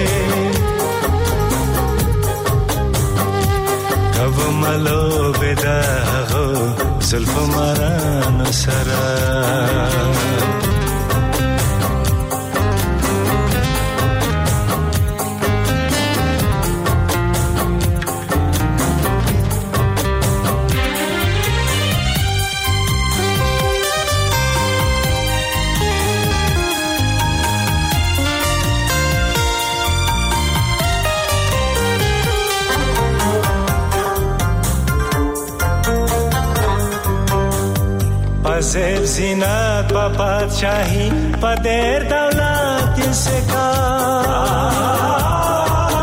کب مالو بے دا غو زلف مران سرا پزیب زینت پا پادشاهی پا دیر دولت سے کا